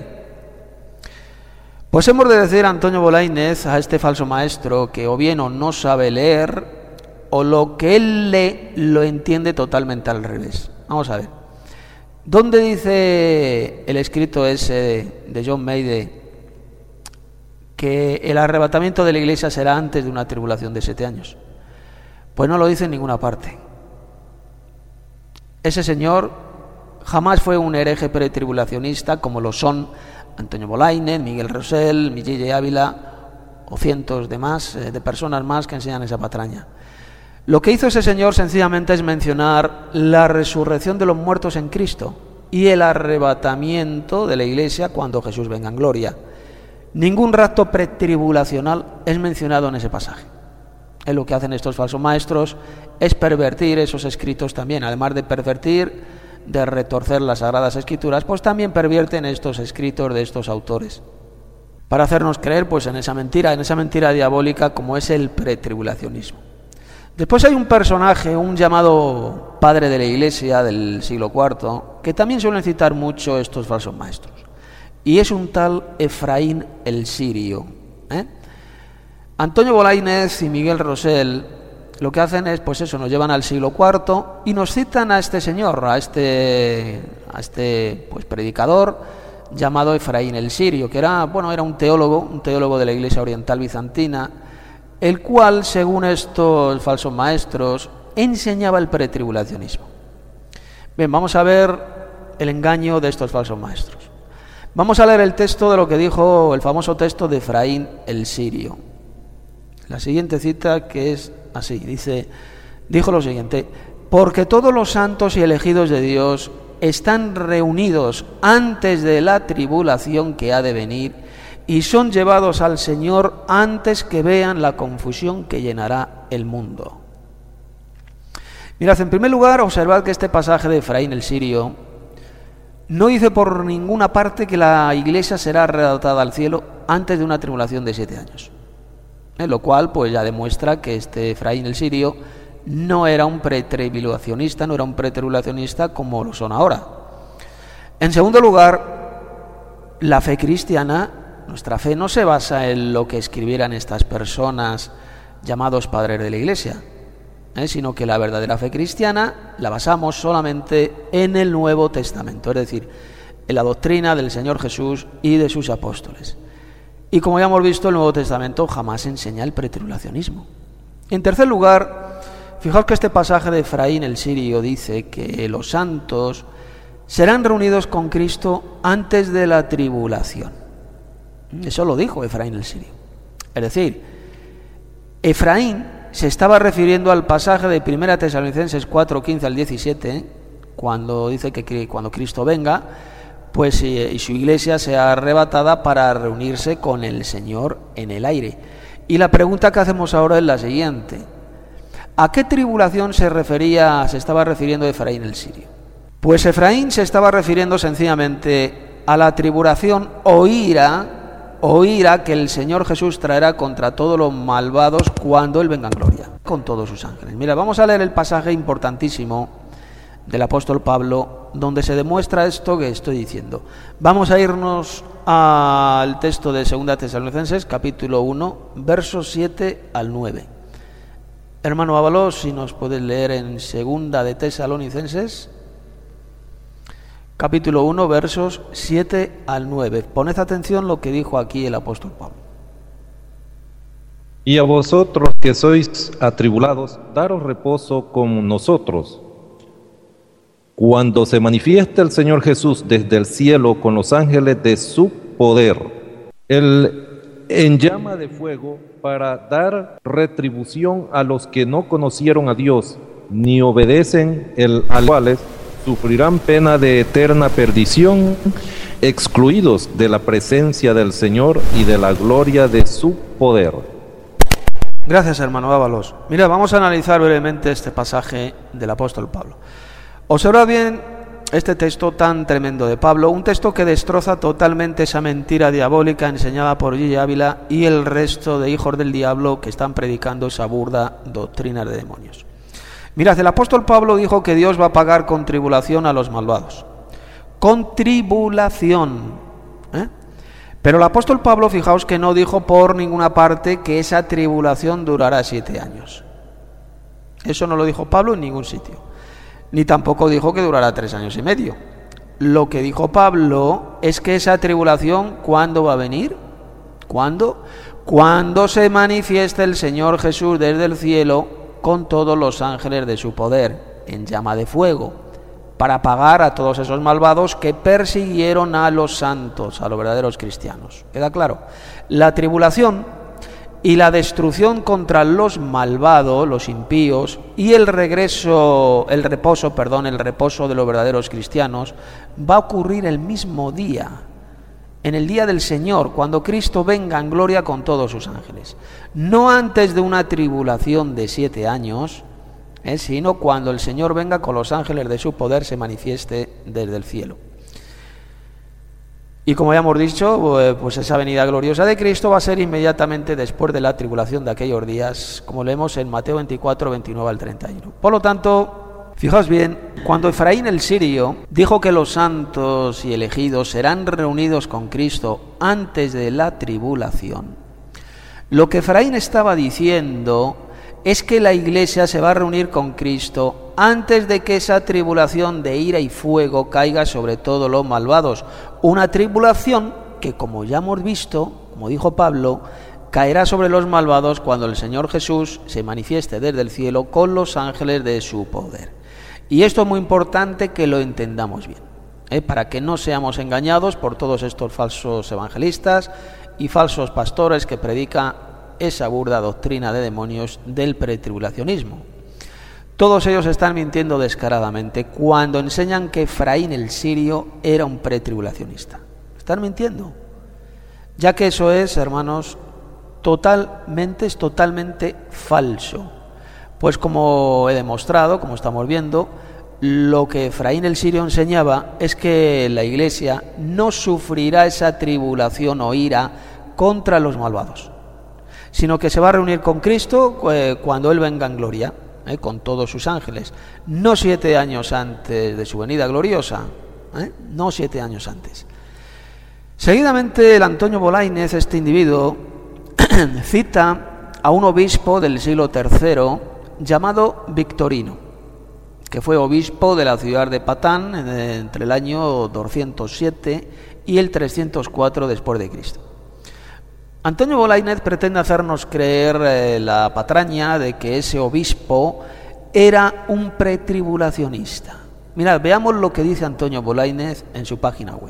Pues hemos de decir a Antonio Bolaínez, a este falso maestro, que o bien o no sabe leer, o lo que él lee lo entiende totalmente al revés. Vamos a ver. ¿Dónde dice el escrito ese de John Maide que el arrebatamiento de la iglesia será antes de una tribulación de 7 años? Pues no lo dice en ninguna parte. Ese señor jamás fue un hereje pretribulacionista como lo son Antonio Bolaínez, Miguel Rosell, Miguel Ávila o cientos de personas más que enseñan esa patraña. Lo que hizo ese señor sencillamente es mencionar la resurrección de los muertos en Cristo y el arrebatamiento de la iglesia cuando Jesús venga en gloria. Ningún rapto pretribulacional es mencionado en ese pasaje. Lo que hacen estos falsos maestros es pervertir esos escritos también. Además de pervertir, de retorcer las Sagradas Escrituras, pues también pervierten estos escritos de estos autores para hacernos creer pues en esa mentira diabólica como es el pretribulacionismo. Después hay un personaje, un llamado padre de la Iglesia del siglo IV, que también suelen citar mucho estos falsos maestros, y es un tal Efraín el Sirio. Antonio Bolaínez y Miguel Rosell lo que hacen es, pues eso, nos llevan al siglo IV y nos citan a este señor, a este pues predicador llamado Efraín el Sirio, que era un teólogo de la Iglesia Oriental Bizantina, el cual, según estos falsos maestros, enseñaba el pretribulacionismo. Bien, vamos a ver el engaño de estos falsos maestros. Vamos a leer el texto de lo que dijo el famoso texto de Efraín el Sirio. La siguiente cita, que es así, dijo lo siguiente: porque todos los santos y elegidos de Dios están reunidos antes de la tribulación que ha de venir, y son llevados al Señor antes que vean la confusión que llenará el mundo. Mirad, en primer lugar, observad que este pasaje de Efraín el Sirio no dice por ninguna parte que la iglesia será arrebatada al cielo antes de una tribulación de 7 años. Lo cual pues ya demuestra que este Efraín el Sirio no era un pretribulacionista, como lo son ahora. En segundo lugar, la fe cristiana, nuestra fe, no se basa en lo que escribieran estas personas llamados padres de la Iglesia, sino que la verdadera fe cristiana la basamos solamente en el Nuevo Testamento, es decir, en la doctrina del Señor Jesús y de sus apóstoles. Y como ya hemos visto, el Nuevo Testamento jamás enseña el pretribulacionismo. En tercer lugar, fijaos que este pasaje de Efraín el Sirio dice que los santos serán reunidos con Cristo antes de la tribulación. Eso lo dijo Efraín el Sirio. Es decir, Efraín se estaba refiriendo al pasaje de 1 Tesalonicenses 4, 15 al 17, cuando dice que cuando Cristo venga, pues y su iglesia sea arrebatada para reunirse con el Señor en el aire. Y la pregunta que hacemos ahora es la siguiente: ¿a qué tribulación se estaba refiriendo Efraín el Sirio? Pues Efraín se estaba refiriendo sencillamente a la tribulación o ira que el Señor Jesús traerá contra todos los malvados cuando Él venga en gloria, con todos sus ángeles. Mira, vamos a leer el pasaje importantísimo del apóstol Pablo, donde se demuestra esto que estoy diciendo. Vamos a irnos al texto de 2 Tesalonicenses, capítulo 1, versos 7 al 9. Hermano Ábalos, si nos puedes leer en 2 de Tesalonicenses, capítulo 1, versos 7 al 9. Poned atención lo que dijo aquí el apóstol Pablo. Y a vosotros que sois atribulados, daros reposo con nosotros. Cuando se manifieste el Señor Jesús desde el cielo con los ángeles de su poder, en llama de fuego, para dar retribución a los que no conocieron a Dios, ni obedecen a los cuales sufrirán pena de eterna perdición, excluidos de la presencia del Señor y de la gloria de su poder. Gracias, hermano Ábalos. Mira, vamos a analizar brevemente este pasaje del apóstol Pablo. Observad bien este texto tan tremendo de Pablo, un texto que destroza totalmente esa mentira diabólica enseñada por Gigi Ávila y el resto de hijos del diablo que están predicando esa burda doctrina de demonios. Mirad, el apóstol Pablo dijo que Dios va a pagar con tribulación a los malvados. Con tribulación. Pero el apóstol Pablo, fijaos que no dijo por ninguna parte que esa tribulación durará 7 años. Eso no lo dijo Pablo en ningún sitio. Ni tampoco dijo que durará 3 años y medio. Lo que dijo Pablo es que esa tribulación, ¿cuándo va a venir? ¿Cuándo? Cuando se manifieste el Señor Jesús desde el cielo con todos los ángeles de su poder, en llama de fuego, para pagar a todos esos malvados que persiguieron a los santos, a los verdaderos cristianos. ¿Queda claro? La tribulación y la destrucción contra los malvados, los impíos, y el reposo de los verdaderos cristianos, va a ocurrir el mismo día, en el día del Señor, cuando Cristo venga en gloria con todos sus ángeles. No antes de una tribulación de 7 años, sino cuando el Señor venga con los ángeles de su poder, se manifieste desde el cielo. Y como ya hemos dicho, pues esa venida gloriosa de Cristo va a ser inmediatamente después de la tribulación de aquellos días, como leemos en Mateo 24, 29 al 31. Por lo tanto, fijaos bien, cuando Efraín el sirio dijo que los santos y elegidos serán reunidos con Cristo antes de la tribulación, lo que Efraín estaba diciendo es que la iglesia se va a reunir con Cristo antes de que esa tribulación de ira y fuego caiga sobre todos los malvados. Una tribulación que, como ya hemos visto, como dijo Pablo, caerá sobre los malvados cuando el Señor Jesús se manifieste desde el cielo con los ángeles de su poder. Y esto es muy importante que lo entendamos bien, para que no seamos engañados por todos estos falsos evangelistas y falsos pastores que predican esa burda doctrina de demonios del pretribulacionismo. Todos ellos están mintiendo descaradamente cuando enseñan que Efraín el sirio era un pretribulacionista. Están mintiendo, ya que eso es, hermanos, totalmente falso. Pues como he demostrado, como estamos viendo, lo que Efraín el sirio enseñaba es que la iglesia no sufrirá esa tribulación o ira contra los malvados, sino que se va a reunir con Cristo cuando Él venga en gloria, con todos sus ángeles, no 7 años antes de su venida gloriosa, no 7 años antes. Seguidamente el Antonio Bolaínez, este individuo, cita a un obispo del siglo III llamado Victorino, que fue obispo de la ciudad de Patán entre el año 207 y el 304 después de Cristo. Antonio Bolaínez pretende hacernos creer la patraña de que ese obispo era un pretribulacionista. Mirad, veamos lo que dice Antonio Bolaínez en su página web.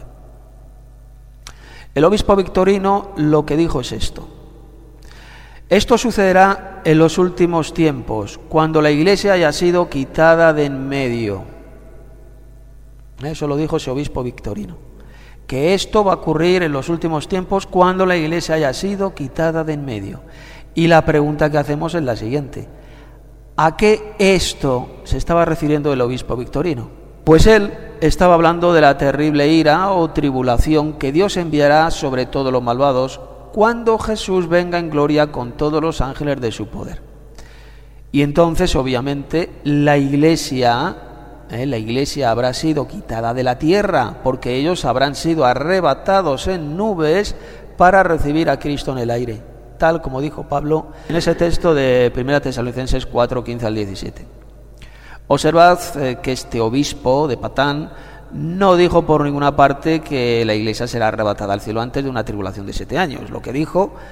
El obispo Victorino lo que dijo es esto: esto sucederá en los últimos tiempos, cuando la iglesia haya sido quitada de en medio. Eso lo dijo ese obispo Victorino, que esto va a ocurrir en los últimos tiempos cuando la iglesia haya sido quitada de en medio. Y la pregunta que hacemos es la siguiente: ¿a qué esto se estaba refiriendo el obispo Victorino? Pues él estaba hablando de la terrible ira o tribulación que Dios enviará sobre todos los malvados cuando Jesús venga en gloria con todos los ángeles de su poder. Y entonces, obviamente, la iglesia habrá sido quitada de la tierra, porque ellos habrán sido arrebatados en nubes para recibir a Cristo en el aire, tal como dijo Pablo en ese texto de 1 Tesalonicenses 4, 15 al 17. Observad que este obispo de Patán no dijo por ninguna parte que la iglesia será arrebatada al cielo antes de una tribulación de 7 años. Lo que dijo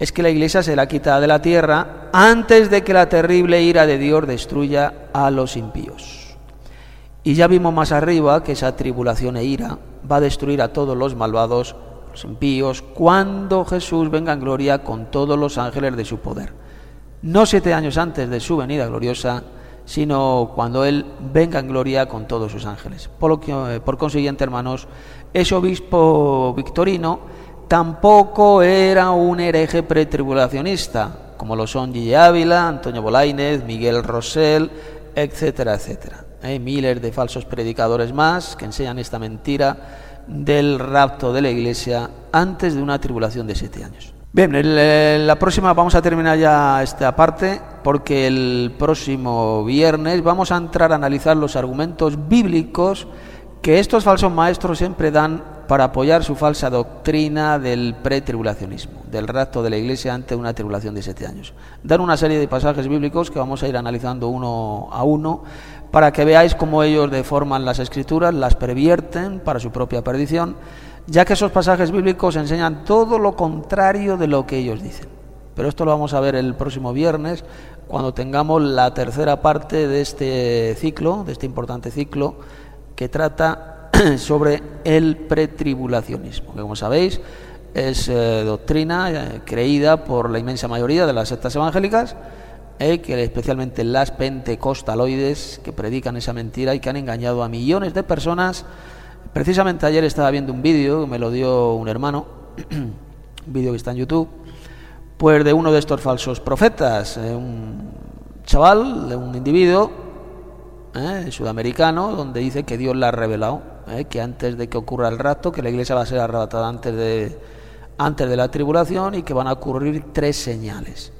es que la Iglesia será quitada de la tierra antes de que la terrible ira de Dios destruya a los impíos. Y ya vimos más arriba que esa tribulación e ira va a destruir a todos los malvados, los impíos, cuando Jesús venga en gloria con todos los ángeles de su poder. No 7 años antes de su venida gloriosa, sino cuando Él venga en gloria con todos sus ángeles. Por consiguiente, hermanos, ese obispo Victorino tampoco era un hereje pretribulacionista, como lo son Gille Ávila, Antonio Bolaínez, Miguel Rosell, etcétera, etcétera. Hay miles de falsos predicadores más que enseñan esta mentira del rapto de la Iglesia antes de una tribulación de 7 años. Bien, la próxima vamos a terminar ya esta parte, porque el próximo viernes vamos a entrar a analizar los argumentos bíblicos que estos falsos maestros siempre dan para apoyar su falsa doctrina del pretribulacionismo, del rapto de la Iglesia ante una tribulación de 7 años. Dan una serie de pasajes bíblicos que vamos a ir analizando uno a uno para que veáis cómo ellos deforman las Escrituras, las pervierten para su propia perdición, ya que esos pasajes bíblicos enseñan todo lo contrario de lo que ellos dicen. Pero esto lo vamos a ver el próximo viernes, cuando tengamos la tercera parte de este ciclo, de este importante ciclo, que trata sobre el pretribulacionismo, que como sabéis es doctrina creída por la inmensa mayoría de las sectas evangélicas, que especialmente las pentecostaloides, que predican esa mentira y que han engañado a millones de personas. Precisamente ayer estaba viendo un vídeo, me lo dio un hermano, un vídeo que está en YouTube, pues de uno de estos falsos profetas, un chaval, un individuo sudamericano, donde dice que Dios le ha revelado, que antes de que ocurra el rapto, que la Iglesia va a ser arrebatada antes de la tribulación y que van a ocurrir 3 señales.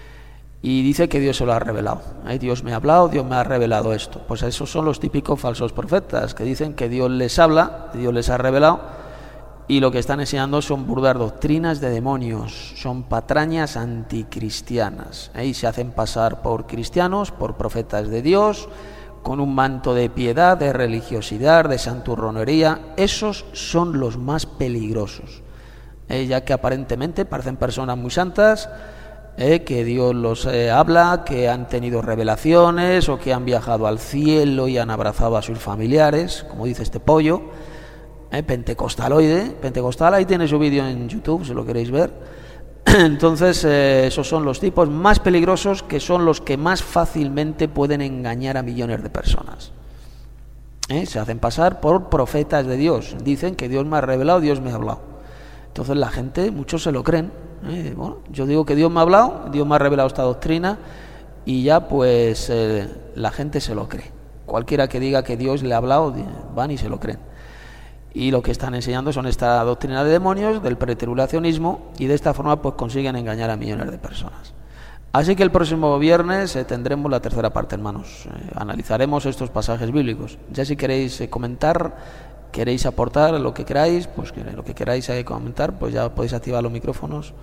Y dice que Dios se lo ha revelado. Dios me ha hablado, Dios me ha revelado esto. Pues esos son los típicos falsos profetas, que dicen que Dios les habla, Dios les ha revelado, y lo que están enseñando son burdas doctrinas de demonios, son patrañas anticristianas. Y se hacen pasar por cristianos, por profetas de Dios, con un manto de piedad, de religiosidad, de santurronería. Esos son los más peligrosos, ya que aparentemente parecen personas muy santas, que Dios los habla, que han tenido revelaciones o que han viajado al cielo y han abrazado a sus familiares, como dice este pollo, pentecostal, ahí tiene su vídeo en YouTube si lo queréis ver. Entonces esos son los tipos más peligrosos, que son los que más fácilmente pueden engañar a millones de personas. Se hacen pasar por profetas de Dios, dicen que Dios me ha revelado, Dios me ha hablado. Entonces la gente, muchos se lo creen. Bueno, yo digo que Dios me ha hablado, Dios me ha revelado esta doctrina, y ya pues la gente se lo cree. Cualquiera que diga que Dios le ha hablado, van y se lo creen. Y lo que están enseñando son esta doctrina de demonios, del pretribulacionismo, y de esta forma pues consiguen engañar a millones de personas. Así que el próximo viernes tendremos la tercera parte, hermanos. Analizaremos estos pasajes bíblicos. Ya si queréis comentar, queréis aportar lo que queráis, pues lo que queráis comentar, pues ya podéis activar los micrófonos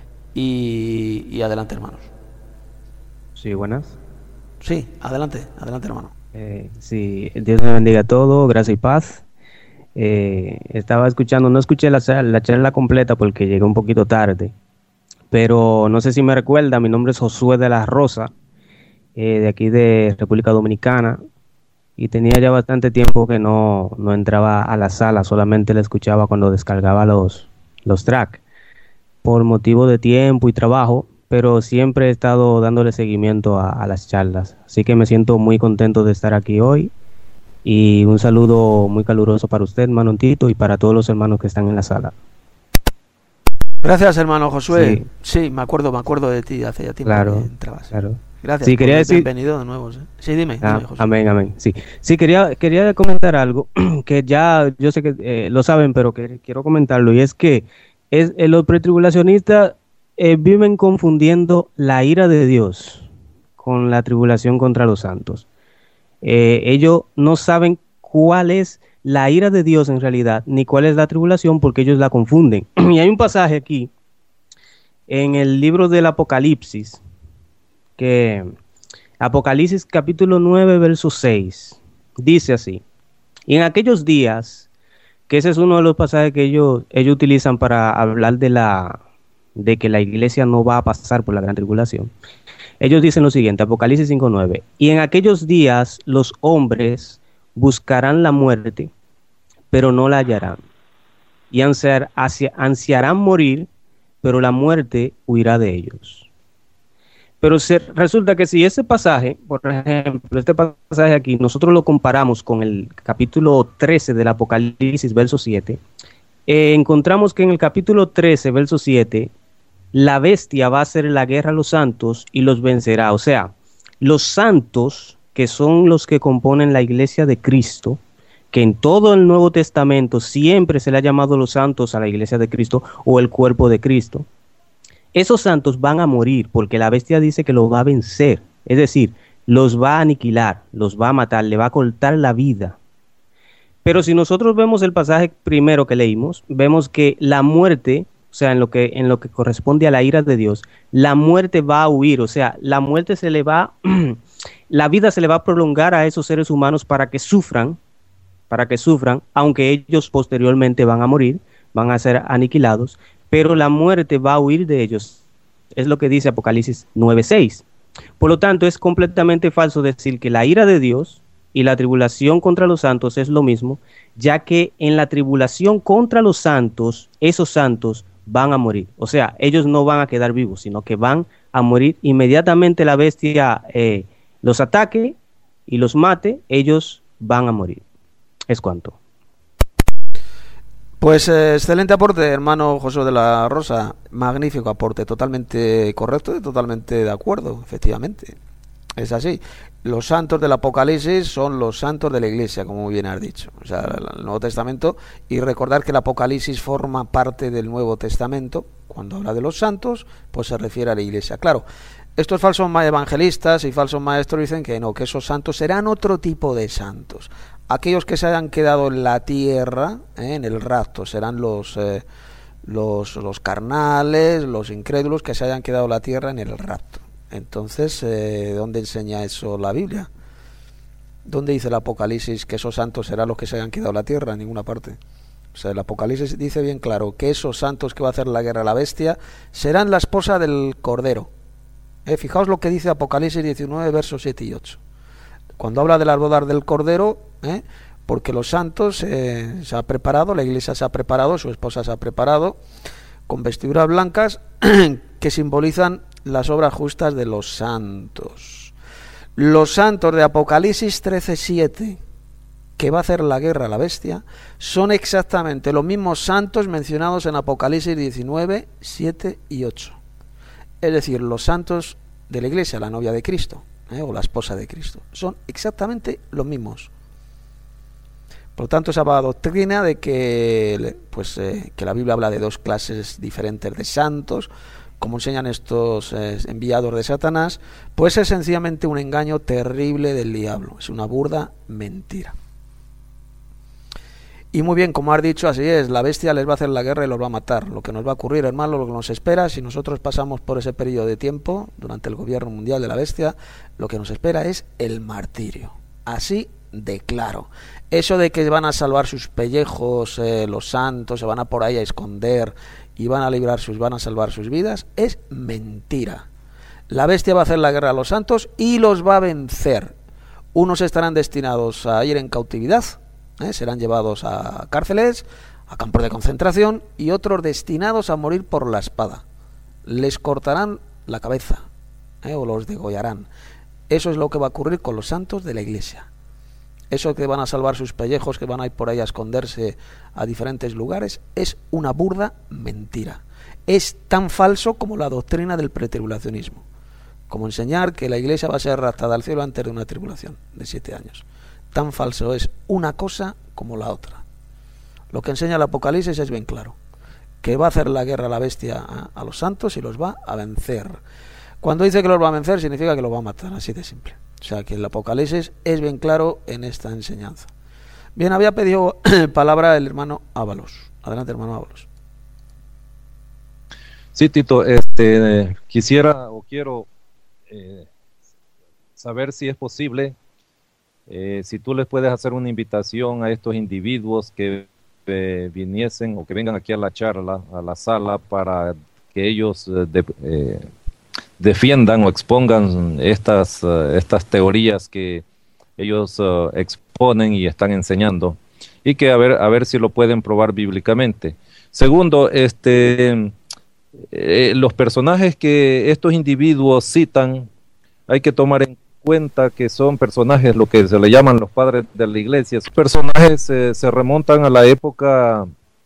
y adelante, hermanos. Sí, buenas. Sí, adelante, hermano. Sí, Dios me bendiga a todos, gracia y paz. Estaba escuchando, no escuché la charla completa porque llegué un poquito tarde, pero no sé si me recuerda, mi nombre es Josué de la Rosa, de aquí de República Dominicana, y tenía ya bastante tiempo que no entraba a la sala, solamente la escuchaba cuando descargaba los tracks, por motivo de tiempo y trabajo, pero siempre he estado dándole seguimiento a las charlas, así que me siento muy contento de estar aquí hoy. Y un saludo muy caluroso para usted, hermano Tito, y para todos los hermanos que están en la sala. Gracias, hermano Josué. Sí, me acuerdo de ti, hace ya tiempo que entrabas. Claro. Gracias, sí, quería decir... bienvenido de nuevo. Sí, dime, Josué. Amén. Sí, quería comentar algo que ya yo sé que lo saben, pero que quiero comentarlo, y es que los pretribulacionistas viven confundiendo la ira de Dios con la tribulación contra los santos. Ellos no saben cuál es la ira de Dios en realidad, ni cuál es la tribulación, porque ellos la confunden. Y hay un pasaje aquí, en el libro del Apocalipsis, que Apocalipsis capítulo 9, verso 6, dice así: y en aquellos días, que ese es uno de los pasajes que ellos utilizan para hablar de de que la iglesia no va a pasar por la gran tribulación. Ellos dicen lo siguiente, Apocalipsis 5:9, y en aquellos días los hombres buscarán la muerte, pero no la hallarán, y ansiarán morir, pero la muerte huirá de ellos. Pero resulta que si ese pasaje, por ejemplo, este pasaje aquí, nosotros lo comparamos con el capítulo 13 del Apocalipsis, verso 7, encontramos que en el capítulo 13, verso 7, la bestia va a hacer la guerra a los santos y los vencerá. O sea, los santos, que son los que componen la iglesia de Cristo, que en todo el Nuevo Testamento siempre se le ha llamado los santos a la iglesia de Cristo o el cuerpo de Cristo, esos santos van a morir porque la bestia dice que los va a vencer, es decir, los va a aniquilar, los va a matar, le va a cortar la vida. Pero si nosotros vemos el pasaje primero que leímos, vemos que la muerte, o sea, en lo que corresponde a la ira de Dios, la muerte va a huir, o sea, la muerte la vida se le va a prolongar a esos seres humanos para que sufran, aunque ellos posteriormente van a morir, van a ser aniquilados, pero la muerte va a huir de ellos. Es lo que dice Apocalipsis 9:6. Por lo tanto, es completamente falso decir que la ira de Dios y la tribulación contra los santos es lo mismo, ya que en la tribulación contra los santos, esos santos van a morir. O sea, ellos no van a quedar vivos, sino que van a morir inmediatamente. La bestia los ataque y los mate, ellos van a morir. Es cuanto. Pues excelente aporte, hermano José de la Rosa, magnífico aporte, totalmente correcto y totalmente de acuerdo, efectivamente, es así. Los santos del Apocalipsis son los santos de la Iglesia, como bien has dicho, o sea, el Nuevo Testamento, y recordar que el Apocalipsis forma parte del Nuevo Testamento. Cuando habla de los santos, pues se refiere a la Iglesia. Claro, estos falsos evangelistas y falsos maestros dicen que no, que esos santos serán otro tipo de santos. Aquellos que se hayan quedado en la tierra, en el rapto, serán los carnales, los incrédulos que se hayan quedado en la tierra en el rapto. Entonces, ¿dónde enseña eso la Biblia? ¿Dónde dice el Apocalipsis que esos santos serán los que se hayan quedado en la tierra? En ninguna parte. O sea, el Apocalipsis dice bien claro que esos santos que va a hacer la guerra a la bestia serán la esposa del Cordero. Fijaos lo que dice Apocalipsis 19, versos 7 y 8. Cuando habla de las bodas del Cordero, porque los santos se ha preparado, la iglesia se ha preparado, su esposa se ha preparado, con vestiduras blancas que simbolizan las obras justas de los santos. Los santos de Apocalipsis 13:7, que va a hacer la guerra a la bestia, son exactamente los mismos santos mencionados en Apocalipsis 19, 7 y 8. Es decir, los santos de la iglesia, la novia de Cristo, o la esposa de Cristo, son exactamente los mismos. Por lo tanto, esa doctrina de que la Biblia habla de dos clases diferentes de santos, como enseñan estos enviados de Satanás, pues es sencillamente un engaño terrible del diablo, es una burda mentira. Y muy bien, como has dicho, así es, la bestia les va a hacer la guerra y los va a matar. Lo que nos va a ocurrir, hermano, lo que nos espera, si nosotros pasamos por ese periodo de tiempo, durante el gobierno mundial de la bestia, lo que nos espera es el martirio. Así de claro. Eso de que van a salvar sus pellejos, los santos, se van a por ahí a esconder y van a salvar sus vidas, es mentira. La bestia va a hacer la guerra a los santos y los va a vencer. Unos estarán destinados a ir en cautividad, serán llevados a cárceles, a campos de concentración, y otros destinados a morir por la espada. Les cortarán la cabeza, o los degollarán. Eso es lo que va a ocurrir con los santos de la iglesia. Eso que van a salvar sus pellejos, que van a ir por ahí a esconderse a diferentes lugares, es una burda mentira. Es tan falso como la doctrina del pretribulacionismo, como enseñar que la iglesia va a ser raptada al cielo antes de una tribulación de 7 años. Tan falso es una cosa como la otra. Lo que enseña el Apocalipsis es bien claro, que va a hacer la guerra a la bestia a los santos y los va a vencer. Cuando dice que los va a vencer, significa que los va a matar, así de simple. O sea que el Apocalipsis es bien claro en esta enseñanza. Bien, había pedido palabra el hermano Ábalos. Adelante, hermano Ábalos. Sí, Tito, quiero saber si es posible, si tú les puedes hacer una invitación a estos individuos que viniesen o que vengan aquí a la charla, a la sala, para que ellos defiendan o expongan estas teorías que ellos exponen y están enseñando, y que a ver si lo pueden probar bíblicamente. Segundo, los personajes que estos individuos citan, hay que tomar en cuenta que son personajes, lo que se le llaman los padres de la iglesia. Esos personajes se remontan a la época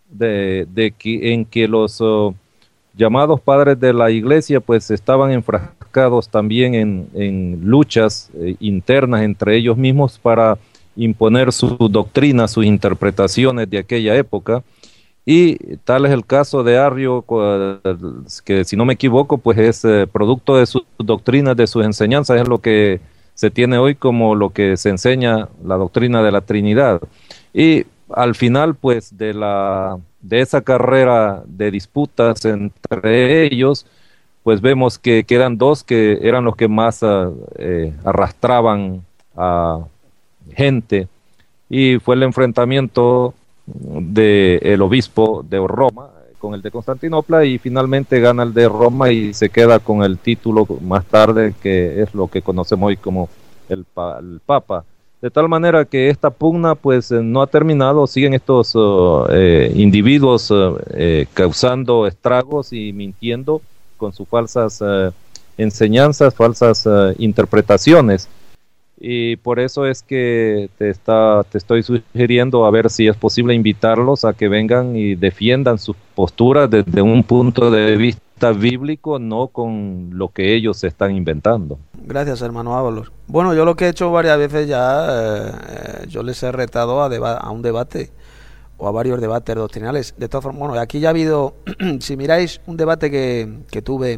en que los llamados padres de la iglesia pues estaban enfrascados también en luchas internas entre ellos mismos para imponer su doctrina, sus interpretaciones de aquella época. Y tal es el caso de Arrio, que si no me equivoco, pues es producto de sus doctrinas, de sus enseñanzas, es lo que se tiene hoy como lo que se enseña la doctrina de la Trinidad. Y al final, pues, de esa carrera de disputas entre ellos, pues vemos que quedan dos que eran los que más arrastraban a gente, y fue el enfrentamiento del obispo de Roma con el de Constantinopla, y finalmente gana el de Roma y se queda con el título más tarde, que es lo que conocemos hoy como el Papa. De tal manera que esta pugna pues no ha terminado, siguen estos individuos causando estragos y mintiendo con sus falsas enseñanzas, falsas interpretaciones. Y por eso es que te estoy sugiriendo a ver si es posible invitarlos a que vengan y defiendan sus posturas desde un punto de vista bíblico, no con lo que ellos se están inventando. Gracias, hermano Ábalos. Bueno, yo lo que he hecho varias veces ya, yo les he retado a un debate o a varios debates doctrinales. De todas formas, bueno, aquí ya ha habido, si miráis un debate que tuve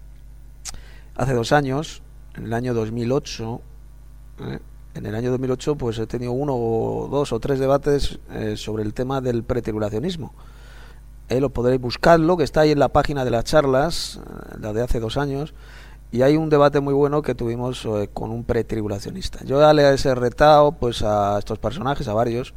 hace 2 años, en el año 2008, en el año 2008 pues he tenido 1 o 2 o 3 debates sobre el tema del pretribulacionismo. Lo podréis buscarlo, que está ahí en la página de las charlas, la de hace 2 años, y hay un debate muy bueno que tuvimos con un pretribulacionista. Yo ya les he retado pues a estos personajes, a varios,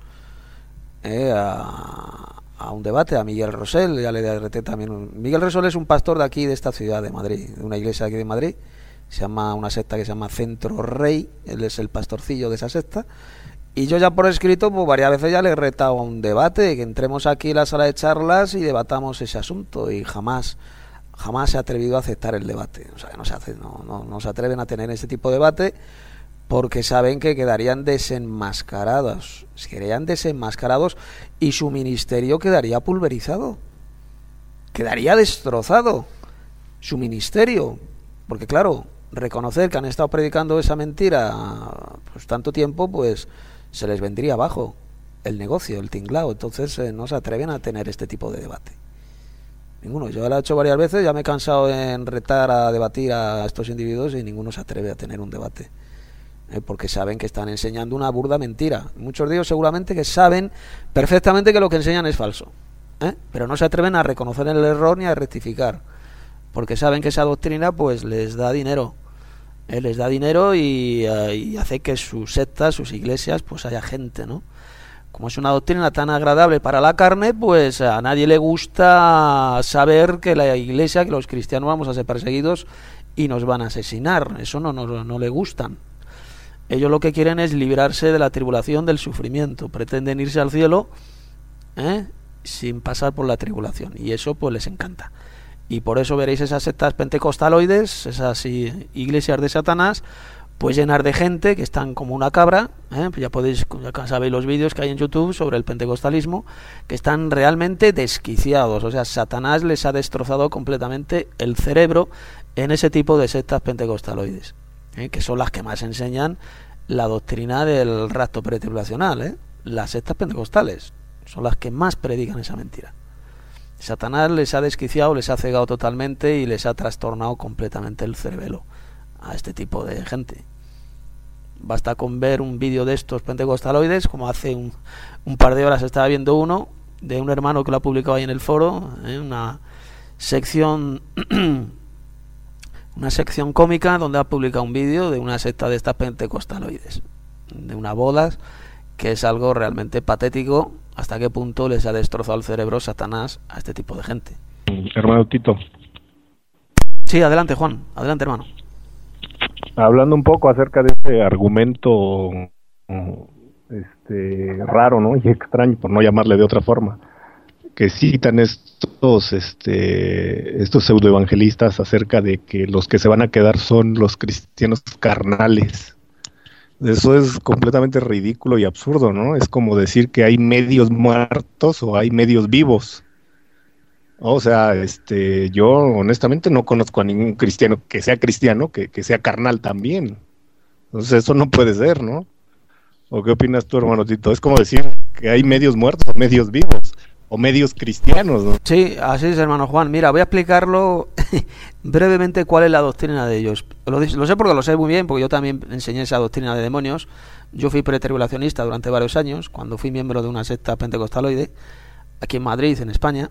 a un debate, a Miguel Rosell, ya le reté también. Miguel Rosell es un pastor de aquí, de esta ciudad de Madrid, de una iglesia aquí de Madrid. Se llama una secta que se llama Centro Rey, él es el pastorcillo de esa secta, y yo ya por escrito pues varias veces ya le he retado a un debate, que entremos aquí en la sala de charlas y debatamos ese asunto, y jamás se ha atrevido a aceptar el debate. O sea, no se atreven a tener ese tipo de debate porque saben que quedarían desenmascarados, y su ministerio quedaría pulverizado, quedaría destrozado su ministerio, porque claro, reconocer que han estado predicando esa mentira pues tanto tiempo, pues se les vendría abajo el negocio, el tinglao. Entonces no se atreven a tener este tipo de debate. Ninguno. Yo lo he hecho varias veces, ya me he cansado en retar a debatir a estos individuos y ninguno se atreve a tener un debate, porque saben que están enseñando una burda mentira. Muchos de ellos seguramente que saben perfectamente que lo que enseñan es falso, pero no se atreven a reconocer el error ni a rectificar, porque saben que esa doctrina pues les da dinero, y hace que sus sectas, sus iglesias, pues haya gente, ¿no? Como es una doctrina tan agradable para la carne, pues a nadie le gusta saber que la iglesia, que los cristianos vamos a ser perseguidos y nos van a asesinar. Eso no le gustan. Ellos lo que quieren es librarse de la tribulación, del sufrimiento. Pretenden irse al cielo sin pasar por la tribulación, y eso pues les encanta. Y por eso veréis esas sectas pentecostaloides, esas iglesias de Satanás, pues llenas de gente que están como una cabra, ya sabéis los vídeos que hay en YouTube sobre el pentecostalismo, que están realmente desquiciados. O sea, Satanás les ha destrozado completamente el cerebro en ese tipo de sectas pentecostaloides, que son las que más enseñan la doctrina del rapto pretribulacional. Las sectas pentecostales son las que más predican esa mentira. Satanás les ha desquiciado, les ha cegado totalmente y les ha trastornado completamente el cerebelo a este tipo de gente. Basta con ver un vídeo de estos pentecostaloides, como hace un par de horas estaba viendo uno de un hermano que lo ha publicado ahí en el foro, una sección cómica donde ha publicado un vídeo de una secta de estas pentecostaloides, de una boda, que es algo realmente patético. Hasta qué punto les ha destrozado el cerebro Satanás a este tipo de gente. Hermano Tito, Sí, adelante, Juan. Adelante, hermano. Hablando un poco acerca de este argumento raro, ¿no? Y extraño, por no llamarle de otra forma, que citan estos pseudoevangelistas acerca de que los que se van a quedar son los cristianos carnales. Eso es completamente ridículo y absurdo, ¿no? Es como decir que hay medios muertos o hay medios vivos. O sea, yo honestamente no conozco a ningún cristiano que sea carnal también. Entonces eso no puede ser, ¿no? ¿O qué opinas tú, hermano Tito? Es como decir que hay medios muertos o medios vivos, o medios cristianos, ¿no? Sí, así es, hermano Juan. Mira, voy a explicarlo brevemente cuál es la doctrina de ellos. Lo sé porque lo sé muy bien, porque yo también enseñé esa doctrina de demonios. Yo fui pretribulacionista durante varios años, cuando fui miembro de una secta pentecostaloide, aquí en Madrid, en España.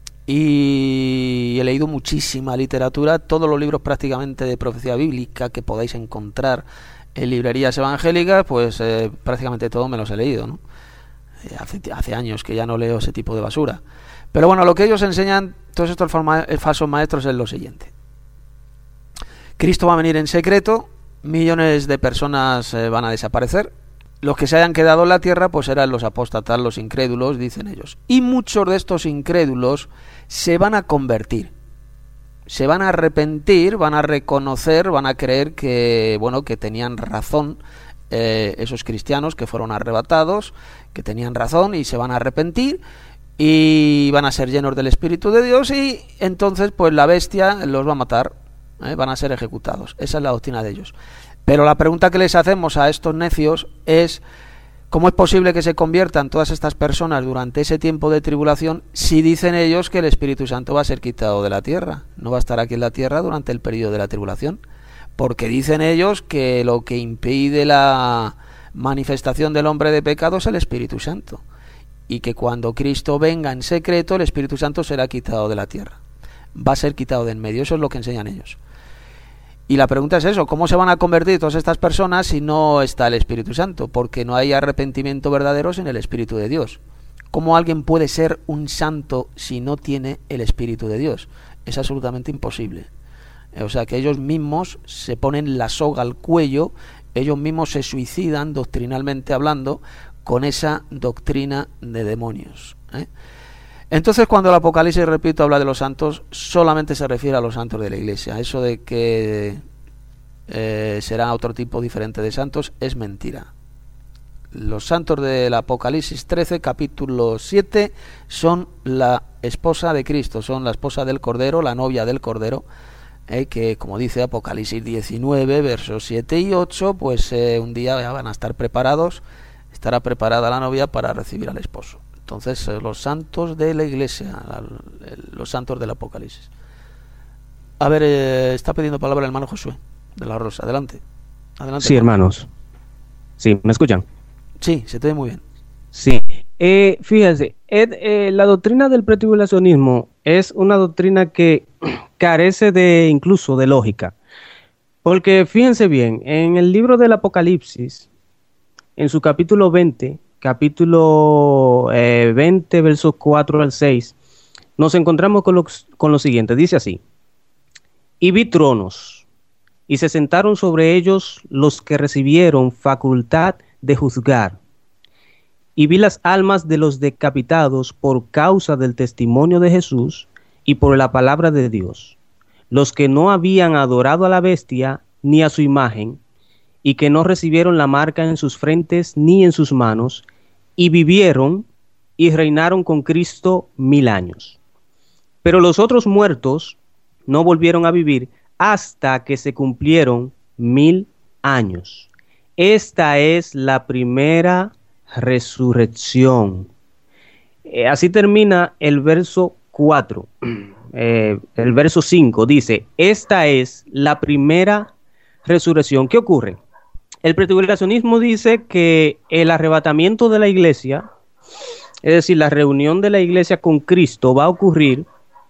Y he leído muchísima literatura, todos los libros prácticamente de profecía bíblica que podáis encontrar en librerías evangélicas, pues prácticamente todos me los he leído, ¿no? Hace años que ya no leo ese tipo de basura. Pero bueno, lo que ellos enseñan, todos estos falsos maestros, es lo siguiente. Cristo va a venir en secreto, millones de personas van a desaparecer. Los que se hayan quedado en la tierra pues serán los apóstatas, los incrédulos, dicen ellos. Y muchos de estos incrédulos se van a convertir, se van a arrepentir, van a reconocer, van a creer que, bueno, que tenían razón esos cristianos que fueron arrebatados, que tenían razón, y se van a arrepentir y van a ser llenos del Espíritu de Dios, y entonces pues la bestia los va a matar, van a ser ejecutados. Esa es la doctrina de ellos. Pero la pregunta que les hacemos a estos necios es: ¿cómo es posible que se conviertan todas estas personas durante ese tiempo de tribulación si dicen ellos que el Espíritu Santo va a ser quitado de la tierra? No va a estar aquí en la tierra durante el periodo de la tribulación, porque dicen ellos que lo que impide la manifestación del hombre de pecado es el Espíritu Santo, y que cuando Cristo venga en secreto el Espíritu Santo será quitado de la tierra, va a ser quitado de en medio. Eso es lo que enseñan ellos. Y la pregunta es eso: ¿cómo se van a convertir todas estas personas si no está el Espíritu Santo? Porque no hay arrepentimiento verdadero sin el Espíritu de Dios. ¿Cómo alguien puede ser un santo si no tiene el Espíritu de Dios? Es absolutamente imposible. O sea que ellos mismos se ponen la soga al cuello, ellos mismos se suicidan, doctrinalmente hablando, con esa doctrina de demonios, ¿eh? Entonces, cuando el Apocalipsis, repito, habla de los santos, solamente se refiere a los santos de la Iglesia. Eso de que será otro tipo diferente de santos es mentira. Los santos del Apocalipsis 13, capítulo 7, son la esposa de Cristo, son la esposa del Cordero, la novia del Cordero, que, como dice Apocalipsis 19, versos 7 y 8, pues un día ya van a estar preparados, estará preparada la novia para recibir al esposo. Entonces, los santos de la Iglesia, los santos del Apocalipsis. A ver, está pidiendo palabra el hermano Josué de la Rosa. Adelante. Adelante, sí, hermanos. Sí, ¿me escuchan? Sí, se te ve muy bien. Sí. Fíjense, la doctrina del pretribulacionismo es una doctrina que carece incluso de lógica. Porque fíjense bien, en el libro del Apocalipsis, en su capítulo 20, versos 4 al 6, nos encontramos con lo siguiente. Dice así: y vi tronos, y se sentaron sobre ellos los que recibieron facultad de juzgar. Y vi las almas de los decapitados por causa del testimonio de Jesús y por la palabra de Dios, los que no habían adorado a la bestia ni a su imagen, y que no recibieron la marca en sus frentes ni en sus manos, y vivieron y reinaron con Cristo 1000 años. Pero los otros muertos no volvieron a vivir hasta que se cumplieron 1000 años. Esta es la primera resurrección. Así termina el verso 4. El verso 5 dice: esta es la primera resurrección. ¿Qué ocurre? El pretribulacionismo dice que el arrebatamiento de la iglesia, es decir, la reunión de la iglesia con Cristo, va a ocurrir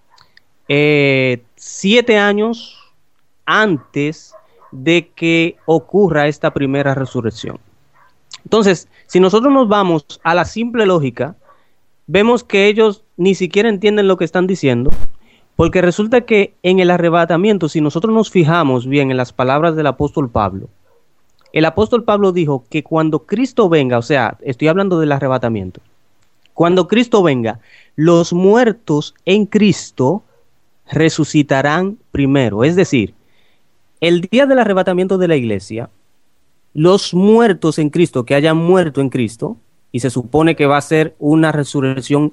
7 años antes de que ocurra esta primera resurrección. Entonces, si nosotros nos vamos a la simple lógica, vemos que ellos ni siquiera entienden lo que están diciendo, Porque resulta que en el arrebatamiento, si nosotros nos fijamos bien en las palabras del apóstol Pablo, el apóstol Pablo dijo que cuando Cristo venga, o sea, estoy hablando del arrebatamiento, cuando Cristo venga, los muertos en Cristo resucitarán primero. Es decir, el día del arrebatamiento de la iglesia, los muertos en Cristo, que hayan muerto en Cristo, y se supone que va a ser una resurrección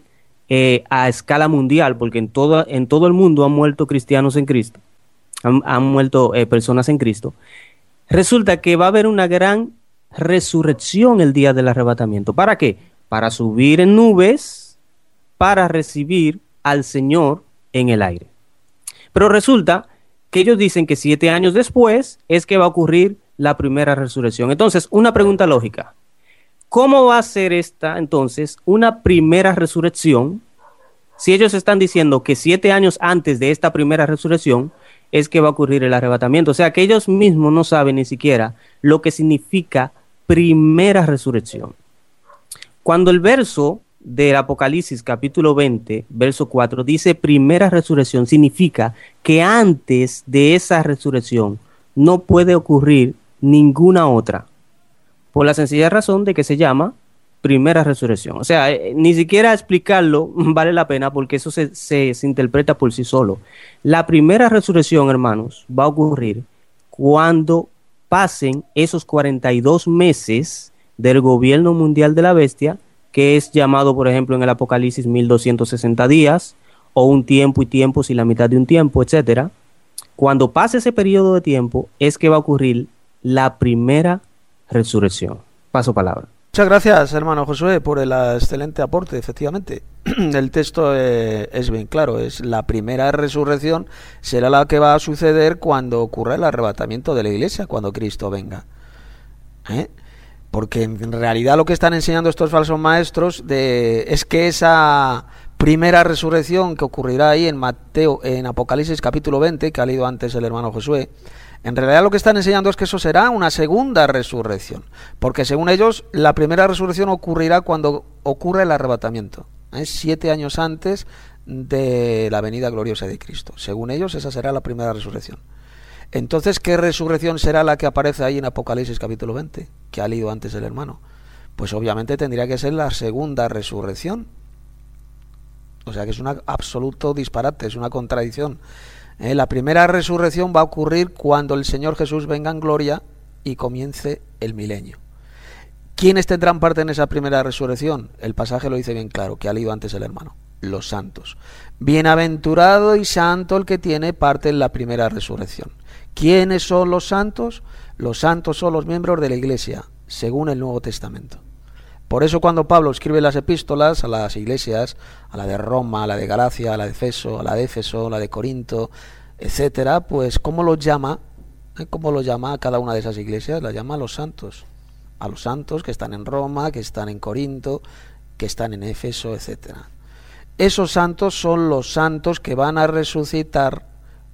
a escala mundial, porque en todo el mundo han muerto cristianos en Cristo, han muerto personas en Cristo. Resulta que va a haber una gran resurrección el día del arrebatamiento. ¿Para qué? Para subir en nubes, para recibir al Señor en el aire. Pero resulta que ellos dicen que 7 años después es que va a ocurrir la primera resurrección. Entonces, una pregunta lógica. ¿Cómo va a ser esta, entonces, una primera resurrección si ellos están diciendo que 7 años antes de esta primera resurrección es que va a ocurrir el arrebatamiento? O sea, que ellos mismos no saben ni siquiera lo que significa primera resurrección. Cuando el verso del Apocalipsis capítulo 20, verso 4, dice primera resurrección, significa que antes de esa resurrección no puede ocurrir ninguna otra, por la sencilla razón de que se llama primera resurrección. O sea, ni siquiera explicarlo vale la pena, porque eso se interpreta por sí solo. La primera resurrección, hermanos, va a ocurrir cuando pasen esos 42 meses del gobierno mundial de la bestia, que es llamado, por ejemplo, en el Apocalipsis 1260 días, o un tiempo y tiempos y la mitad de un tiempo, etcétera. Cuando pase ese periodo de tiempo es que va a ocurrir la primera resurrección. Paso palabra. Muchas gracias, hermano Josué, por el excelente aporte. Efectivamente, el texto es bien claro. Es la primera resurrección, será la que va a suceder cuando ocurra el arrebatamiento de la iglesia, cuando Cristo venga. Porque en realidad lo que están enseñando estos falsos maestros es que esa primera resurrección que ocurrirá ahí en Apocalipsis capítulo 20, que ha leído antes el hermano Josué, en realidad lo que están enseñando es que eso será una segunda resurrección, porque según ellos la primera resurrección ocurrirá cuando ocurra el arrebatamiento, 7 años antes de la venida gloriosa de Cristo. Según ellos esa será la primera resurrección. Entonces, ¿qué resurrección será la que aparece ahí en Apocalipsis capítulo 20, que ha leído antes el hermano? Pues obviamente tendría que ser la segunda resurrección. O sea que es un absoluto disparate, es una contradicción. La primera resurrección va a ocurrir cuando el Señor Jesús venga en gloria y comience el milenio. ¿Quiénes tendrán parte en esa primera resurrección? El pasaje lo dice bien claro, que ha leído antes el hermano. Los santos. Bienaventurado y santo el que tiene parte en la primera resurrección. ¿Quiénes son los santos? Los santos son los miembros de la iglesia, según el Nuevo Testamento. Por eso cuando Pablo escribe las epístolas a las iglesias, a la de Roma, a la de Galacia, a la de Efeso, a la de Éfeso, a la de Corinto, etcétera, pues ¿cómo los llama? ¿Cómo los llama a cada una de esas iglesias? La llama a los santos que están en Roma, que están en Corinto, que están en Éfeso, etcétera. Esos santos son los santos que van a resucitar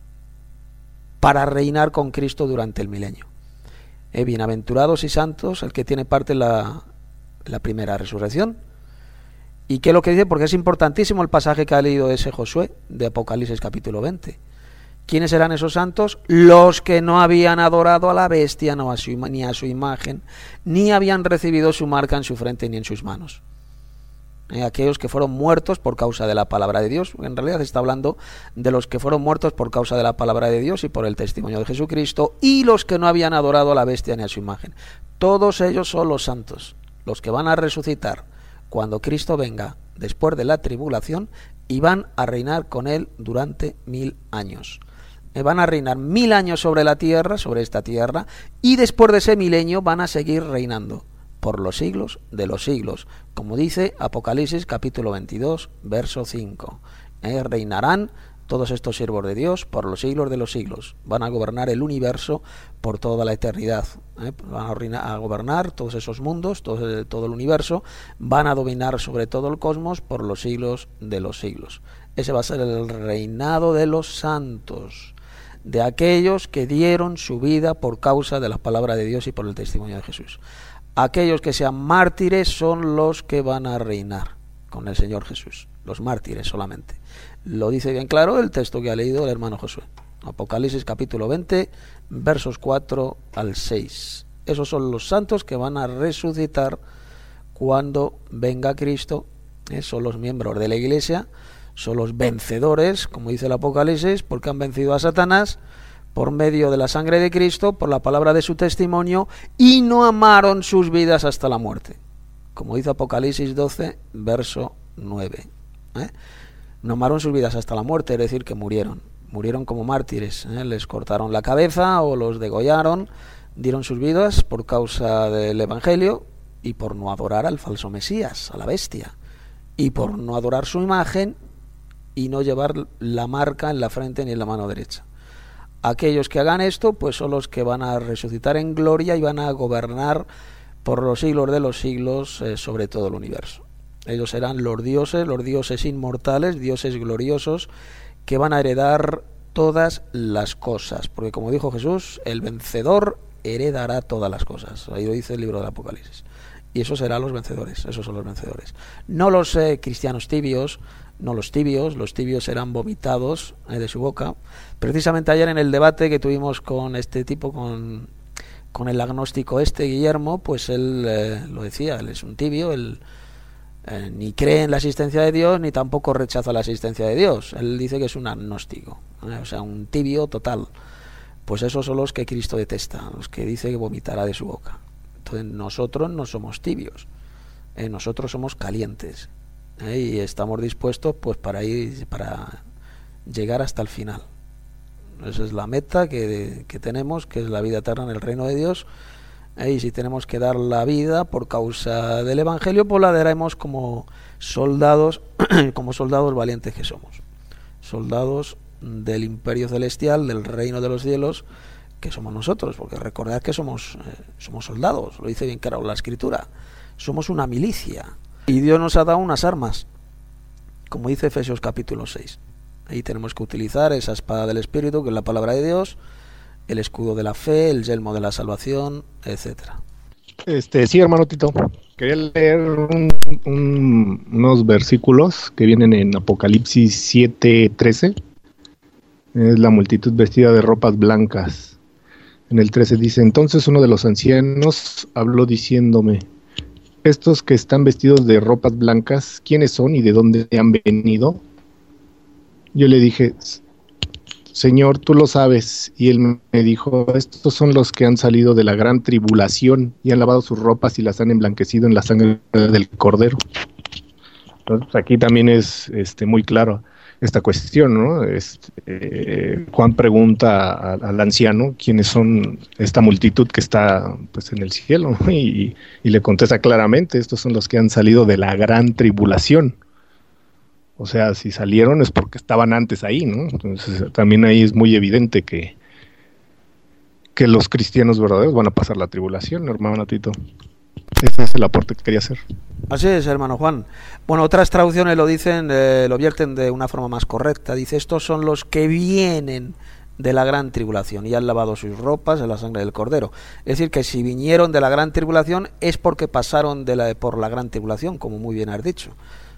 para reinar con Cristo durante el milenio. Bienaventurados y santos el que tiene parte en la primera resurrección. ¿Y qué es lo que dice? Porque es importantísimo el pasaje que ha leído ese Josué de Apocalipsis capítulo 20. ¿Quiénes serán esos santos? Los que no habían adorado a la bestia ni a su imagen, ni habían recibido su marca en su frente ni en sus manos. Aquellos que fueron muertos por causa de la palabra de Dios. En realidad se está hablando de los que fueron muertos por causa de la palabra de Dios y por el testimonio de Jesucristo, y los que no habían adorado a la bestia ni a su imagen. Todos ellos son los santos, los que van a resucitar cuando Cristo venga después de la tribulación y van a reinar con él durante 1000 años. Van a reinar 1000 años sobre la tierra, sobre esta tierra, y después de ese milenio van a seguir reinando por los siglos de los siglos, como dice Apocalipsis capítulo 22, verso 5. Reinarán todos estos siervos de Dios por los siglos de los siglos. Van a gobernar el universo por toda la eternidad. Van a gobernar todos esos mundos, todo el universo. Van a dominar sobre todo el cosmos por los siglos de los siglos. Ese va a ser el reinado de los santos, de aquellos que dieron su vida por causa de la palabra de Dios y por el testimonio de Jesús. Aquellos que sean mártires son los que van a reinar. con el Señor Jesús, los mártires solamente. Lo dice bien claro el texto que ha leído el hermano Josué. Apocalipsis capítulo 20, versos 4 al 6. Esos son los santos que van a resucitar cuando venga Cristo. Son los miembros de la Iglesia, son los vencedores, como dice el Apocalipsis, porque han vencido a Satanás por medio de la sangre de Cristo, por la palabra de su testimonio, y no amaron sus vidas hasta la muerte, como dice Apocalipsis 12, verso 9. No amaron sus vidas hasta la muerte, es decir, que murieron como mártires, les cortaron la cabeza o los degollaron, dieron sus vidas por causa del Evangelio y por no adorar al falso Mesías, a la bestia, y por no adorar su imagen y no llevar la marca en la frente ni en la mano derecha. Aquellos que hagan esto, pues son los que van a resucitar en gloria y van a gobernar por los siglos de los siglos sobre todo el universo. Ellos serán los dioses inmortales, dioses gloriosos, que van a heredar todas las cosas, porque como dijo Jesús, el vencedor heredará todas las cosas. Ahí lo dice el libro del Apocalipsis. Y esos serán los vencedores, esos son los vencedores. No los cristianos tibios, no los tibios serán vomitados de su boca. Precisamente ayer en el debate que tuvimos con este tipo, con el agnóstico Guillermo, pues él lo decía, él es un tibio, él ni cree en la existencia de Dios, ni tampoco rechaza la existencia de Dios. Él dice que es un agnóstico, o sea, un tibio total. Pues esos son los que Cristo detesta, los que dice que vomitará de su boca. Entonces nosotros no somos tibios, nosotros somos calientes, y estamos dispuestos pues para llegar hasta el final. Esa es la meta que tenemos, que es la vida eterna en el reino de Dios. Y si tenemos que dar la vida por causa del Evangelio, pues la daremos como soldados valientes que somos, soldados del imperio celestial, del reino de los cielos, que somos nosotros, porque recordad que somos soldados, lo dice bien claro la Escritura, somos una milicia, y Dios nos ha dado unas armas, como dice Efesios capítulo 6. Ahí tenemos que utilizar esa espada del Espíritu, que es la palabra de Dios, el escudo de la fe, el yelmo de la salvación, etcétera. Sí, hermano Tito, quería leer unos versículos que vienen en Apocalipsis 7:13. Es la multitud vestida de ropas blancas. En el 13 dice: entonces uno de los ancianos habló diciéndome: estos que están vestidos de ropas blancas, ¿quiénes son y de dónde han venido? Yo le dije: Señor, tú lo sabes. Y él me dijo: estos son los que han salido de la gran tribulación y han lavado sus ropas y las han emblanquecido en la sangre del Cordero. Entonces, aquí también es muy claro esta cuestión, ¿no? Juan pregunta al anciano quiénes son esta multitud que está pues en el cielo, ¿no? y le contesta claramente: estos son los que han salido de la gran tribulación. O sea, si salieron es porque estaban antes ahí, ¿no? Entonces también ahí es muy evidente que los cristianos verdaderos van a pasar la tribulación, hermano Tito. Ese es el aporte que quería hacer. Así es, hermano Juan. Bueno, otras traducciones lo dicen, lo vierten de una forma más correcta. Dice: estos son los que vienen de la gran tribulación y han lavado sus ropas en la sangre del Cordero. Es decir, que si vinieron de la gran tribulación es porque pasaron por la gran tribulación, como muy bien has dicho.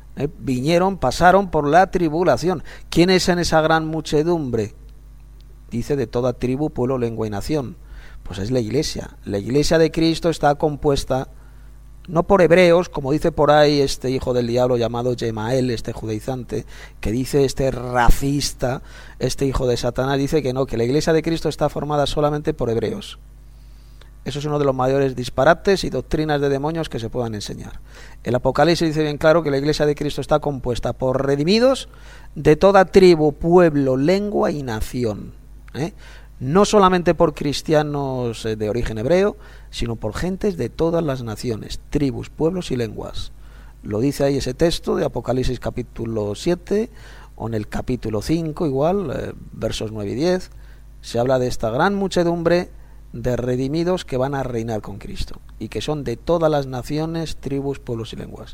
Pasaron por la tribulación. ¿Quién es en esa gran muchedumbre? Dice: de toda tribu, pueblo, lengua y nación. Pues es la Iglesia. La Iglesia de Cristo está compuesta no por hebreos, como dice por ahí este hijo del diablo llamado Yemael, este judaizante, que dice este racista, este hijo de Satanás, dice que no, que la Iglesia de Cristo está formada solamente por hebreos. Eso es uno de los mayores disparates y doctrinas de demonios que se puedan enseñar. El Apocalipsis dice bien claro que la Iglesia de Cristo está compuesta por redimidos de toda tribu, pueblo, lengua y nación. No solamente por cristianos de origen hebreo, sino por gentes de todas las naciones, tribus, pueblos y lenguas. Lo dice ahí ese texto de Apocalipsis capítulo 7, o en el capítulo 5 igual, versos 9 y 10, se habla de esta gran muchedumbre de redimidos que van a reinar con Cristo y que son de todas las naciones, tribus, pueblos y lenguas.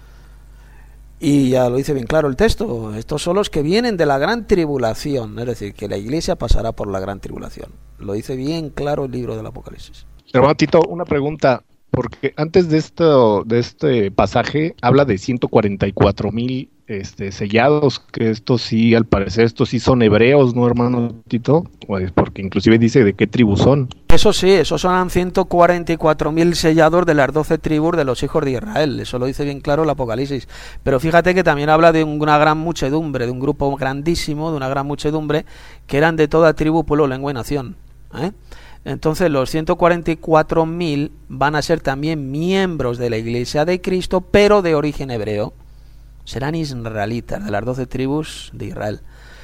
Y ya lo dice bien claro el texto: estos son los que vienen de la gran tribulación, es decir, que la Iglesia pasará por la gran tribulación. Lo dice bien claro el libro del Apocalipsis. Hermano Tito, una pregunta. Porque antes de este pasaje habla de 144,000 sellados, que estos sí, al parecer, estos sí son hebreos, ¿no, hermano Tito? Pues porque inclusive dice de qué tribu son. Eso sí, esos son 144.000 sellados de las 12 tribus de los hijos de Israel. Eso lo dice bien claro el Apocalipsis. Pero fíjate que también habla de una gran muchedumbre, de un grupo grandísimo, de una gran muchedumbre, que eran de toda tribu, pueblo, lengua y nación. Entonces los 144.000 van a ser también miembros de la Iglesia de Cristo, pero de origen hebreo. Serán israelitas, de las 12 tribus de Israel.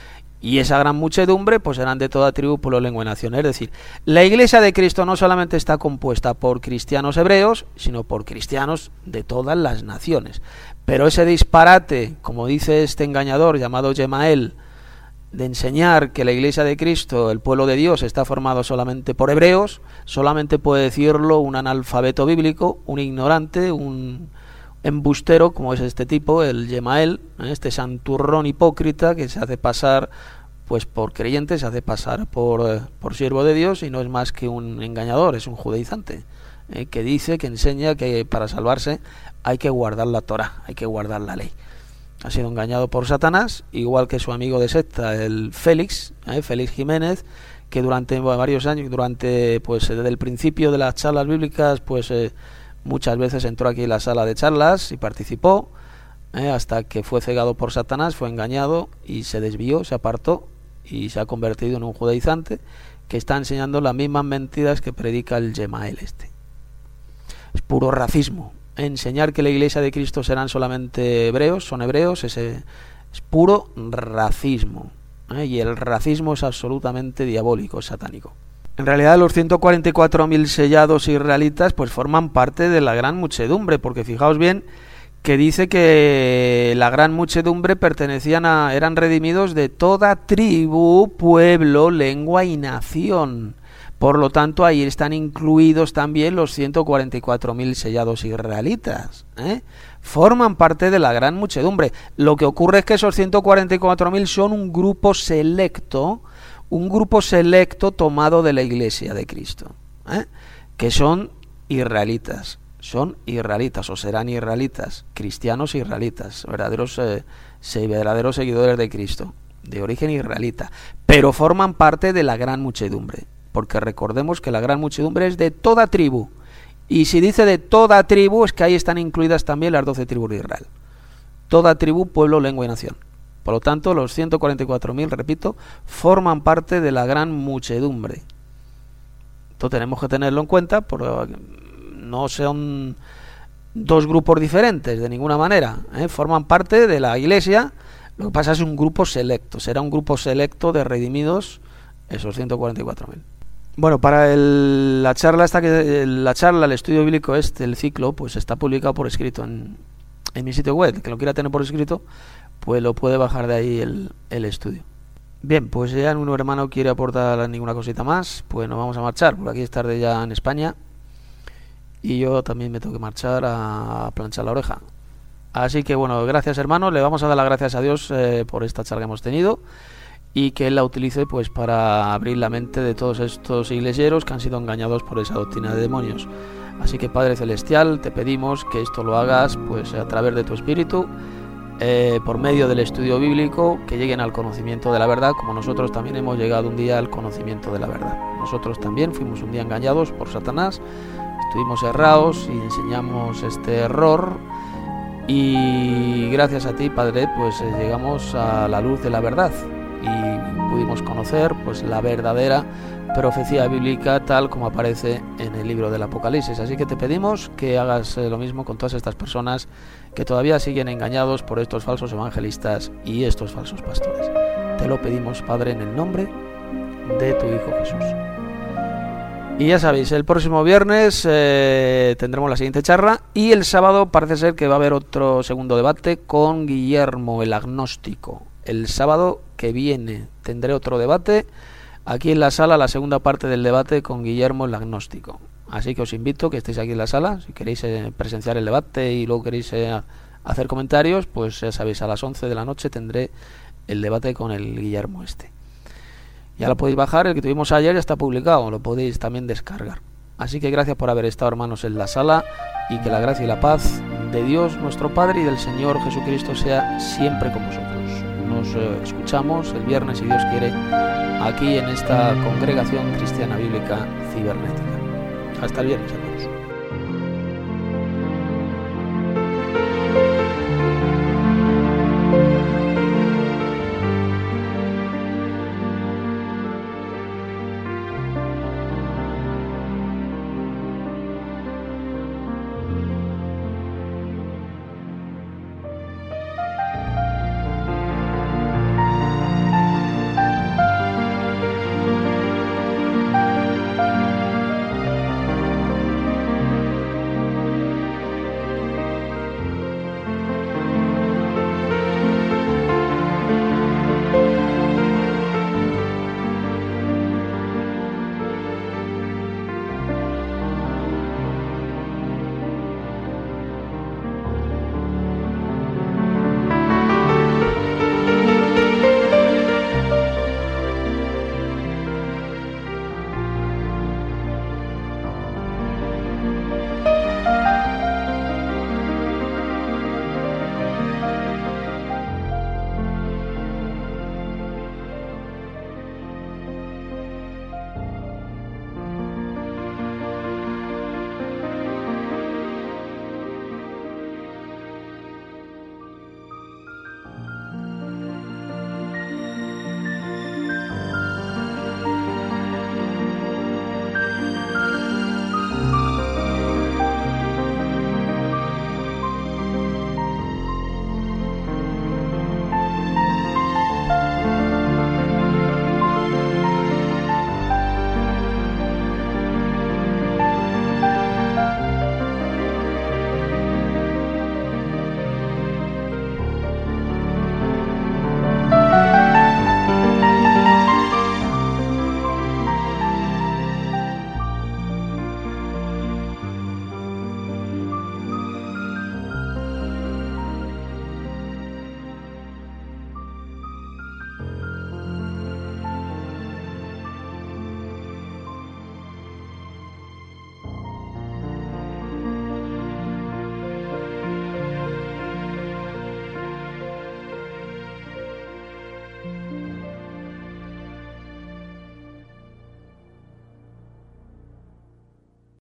Y esa gran muchedumbre pues serán de toda tribu, pueblo, lengua y nación. Es decir, la Iglesia de Cristo no solamente está compuesta por cristianos hebreos, sino por cristianos de todas las naciones. Pero ese disparate, como dice este engañador llamado Gemael, de enseñar que la Iglesia de Cristo, el pueblo de Dios, está formado solamente por hebreos, solamente puede decirlo un analfabeto bíblico, un ignorante, un embustero, como es este tipo, el Gemael, este santurrón hipócrita que se hace pasar pues por creyente, se hace pasar por siervo de Dios, y no es más que un engañador, es un judaizante, que dice, que enseña que para salvarse hay que guardar la Torá, hay que guardar la ley. Ha sido engañado por Satanás, igual que su amigo de secta, el Félix Jiménez, que durante varios años, desde el principio de las charlas bíblicas, muchas veces entró aquí en la sala de charlas y participó, hasta que fue cegado por Satanás, fue engañado y se desvió, se apartó y se ha convertido en un judaizante que está enseñando las mismas mentiras que predica el Gemael este. Es puro racismo. Enseñar que la Iglesia de Cristo serán solamente hebreos, son hebreos, es puro racismo, y el racismo es absolutamente diabólico, es satánico. En realidad los 144.000 sellados israelitas pues forman parte de la gran muchedumbre, porque fijaos bien que dice que la gran muchedumbre eran redimidos de toda tribu, pueblo, lengua y nación. Por lo tanto, ahí están incluidos también los 144.000 sellados israelitas. Forman parte de la gran muchedumbre. Lo que ocurre es que esos 144.000 son un grupo selecto tomado de la Iglesia de Cristo, que son israelitas o serán israelitas, cristianos israelitas, verdaderos seguidores de Cristo, de origen israelita, pero forman parte de la gran muchedumbre. Porque recordemos que la gran muchedumbre es de toda tribu. Y si dice de toda tribu, es que ahí están incluidas también las 12 tribus de Israel. Toda tribu, pueblo, lengua y nación. Por lo tanto, los 144.000, repito, forman parte de la gran muchedumbre. Esto tenemos que tenerlo en cuenta, porque no son dos grupos diferentes de ninguna manera. Forman parte de la Iglesia. Lo que pasa es un grupo selecto. Será un grupo selecto de redimidos, esos 144.000. Bueno, para la charla, el estudio bíblico el ciclo, pues está publicado por escrito en mi sitio web. El que lo quiera tener por escrito, pues lo puede bajar de ahí el estudio. Bien, pues ya un hermano quiere aportar ninguna cosita más, pues nos vamos a marchar, porque aquí es tarde ya en España y yo también me tengo que marchar a planchar la oreja. Así que bueno, gracias hermanos, le vamos a dar las gracias a Dios por esta charla que hemos tenido, y que Él la utilice pues para abrir la mente de todos estos iglesieros que han sido engañados por esa doctrina de demonios. Así que Padre Celestial, te pedimos que esto lo hagas pues a través de tu Espíritu, por medio del estudio bíblico, que lleguen al conocimiento de la verdad, como nosotros también hemos llegado un día al conocimiento de la verdad. Nosotros también fuimos un día engañados por Satanás, estuvimos errados y enseñamos este error, y gracias a ti, Padre, pues llegamos a la luz de la verdad y pudimos conocer pues la verdadera profecía bíblica tal como aparece en el libro del Apocalipsis. Así que te pedimos que hagas lo mismo con todas estas personas que todavía siguen engañados por estos falsos evangelistas y estos falsos pastores. Te lo pedimos, Padre, en el nombre de tu Hijo Jesús. Y ya sabéis, el próximo viernes tendremos la siguiente charla, y el sábado parece ser que va a haber otro segundo debate con Guillermo, el agnóstico. El sábado que viene tendré otro debate aquí en la sala, la segunda parte del debate con Guillermo, el agnóstico. Así que os invito que estéis aquí en la sala, si queréis presenciar el debate y luego queréis hacer comentarios, pues ya sabéis, a las 11 de la noche tendré el debate con el Guillermo este. Ya lo podéis bajar, el que tuvimos ayer ya está publicado, lo podéis también descargar. Así que gracias por haber estado, hermanos, en la sala, y que la gracia y la paz de Dios nuestro Padre y del Señor Jesucristo sea siempre con vosotros. Nos escuchamos el viernes, si Dios quiere, aquí en esta congregación cristiana bíblica cibernética. Hasta el viernes, hermanos.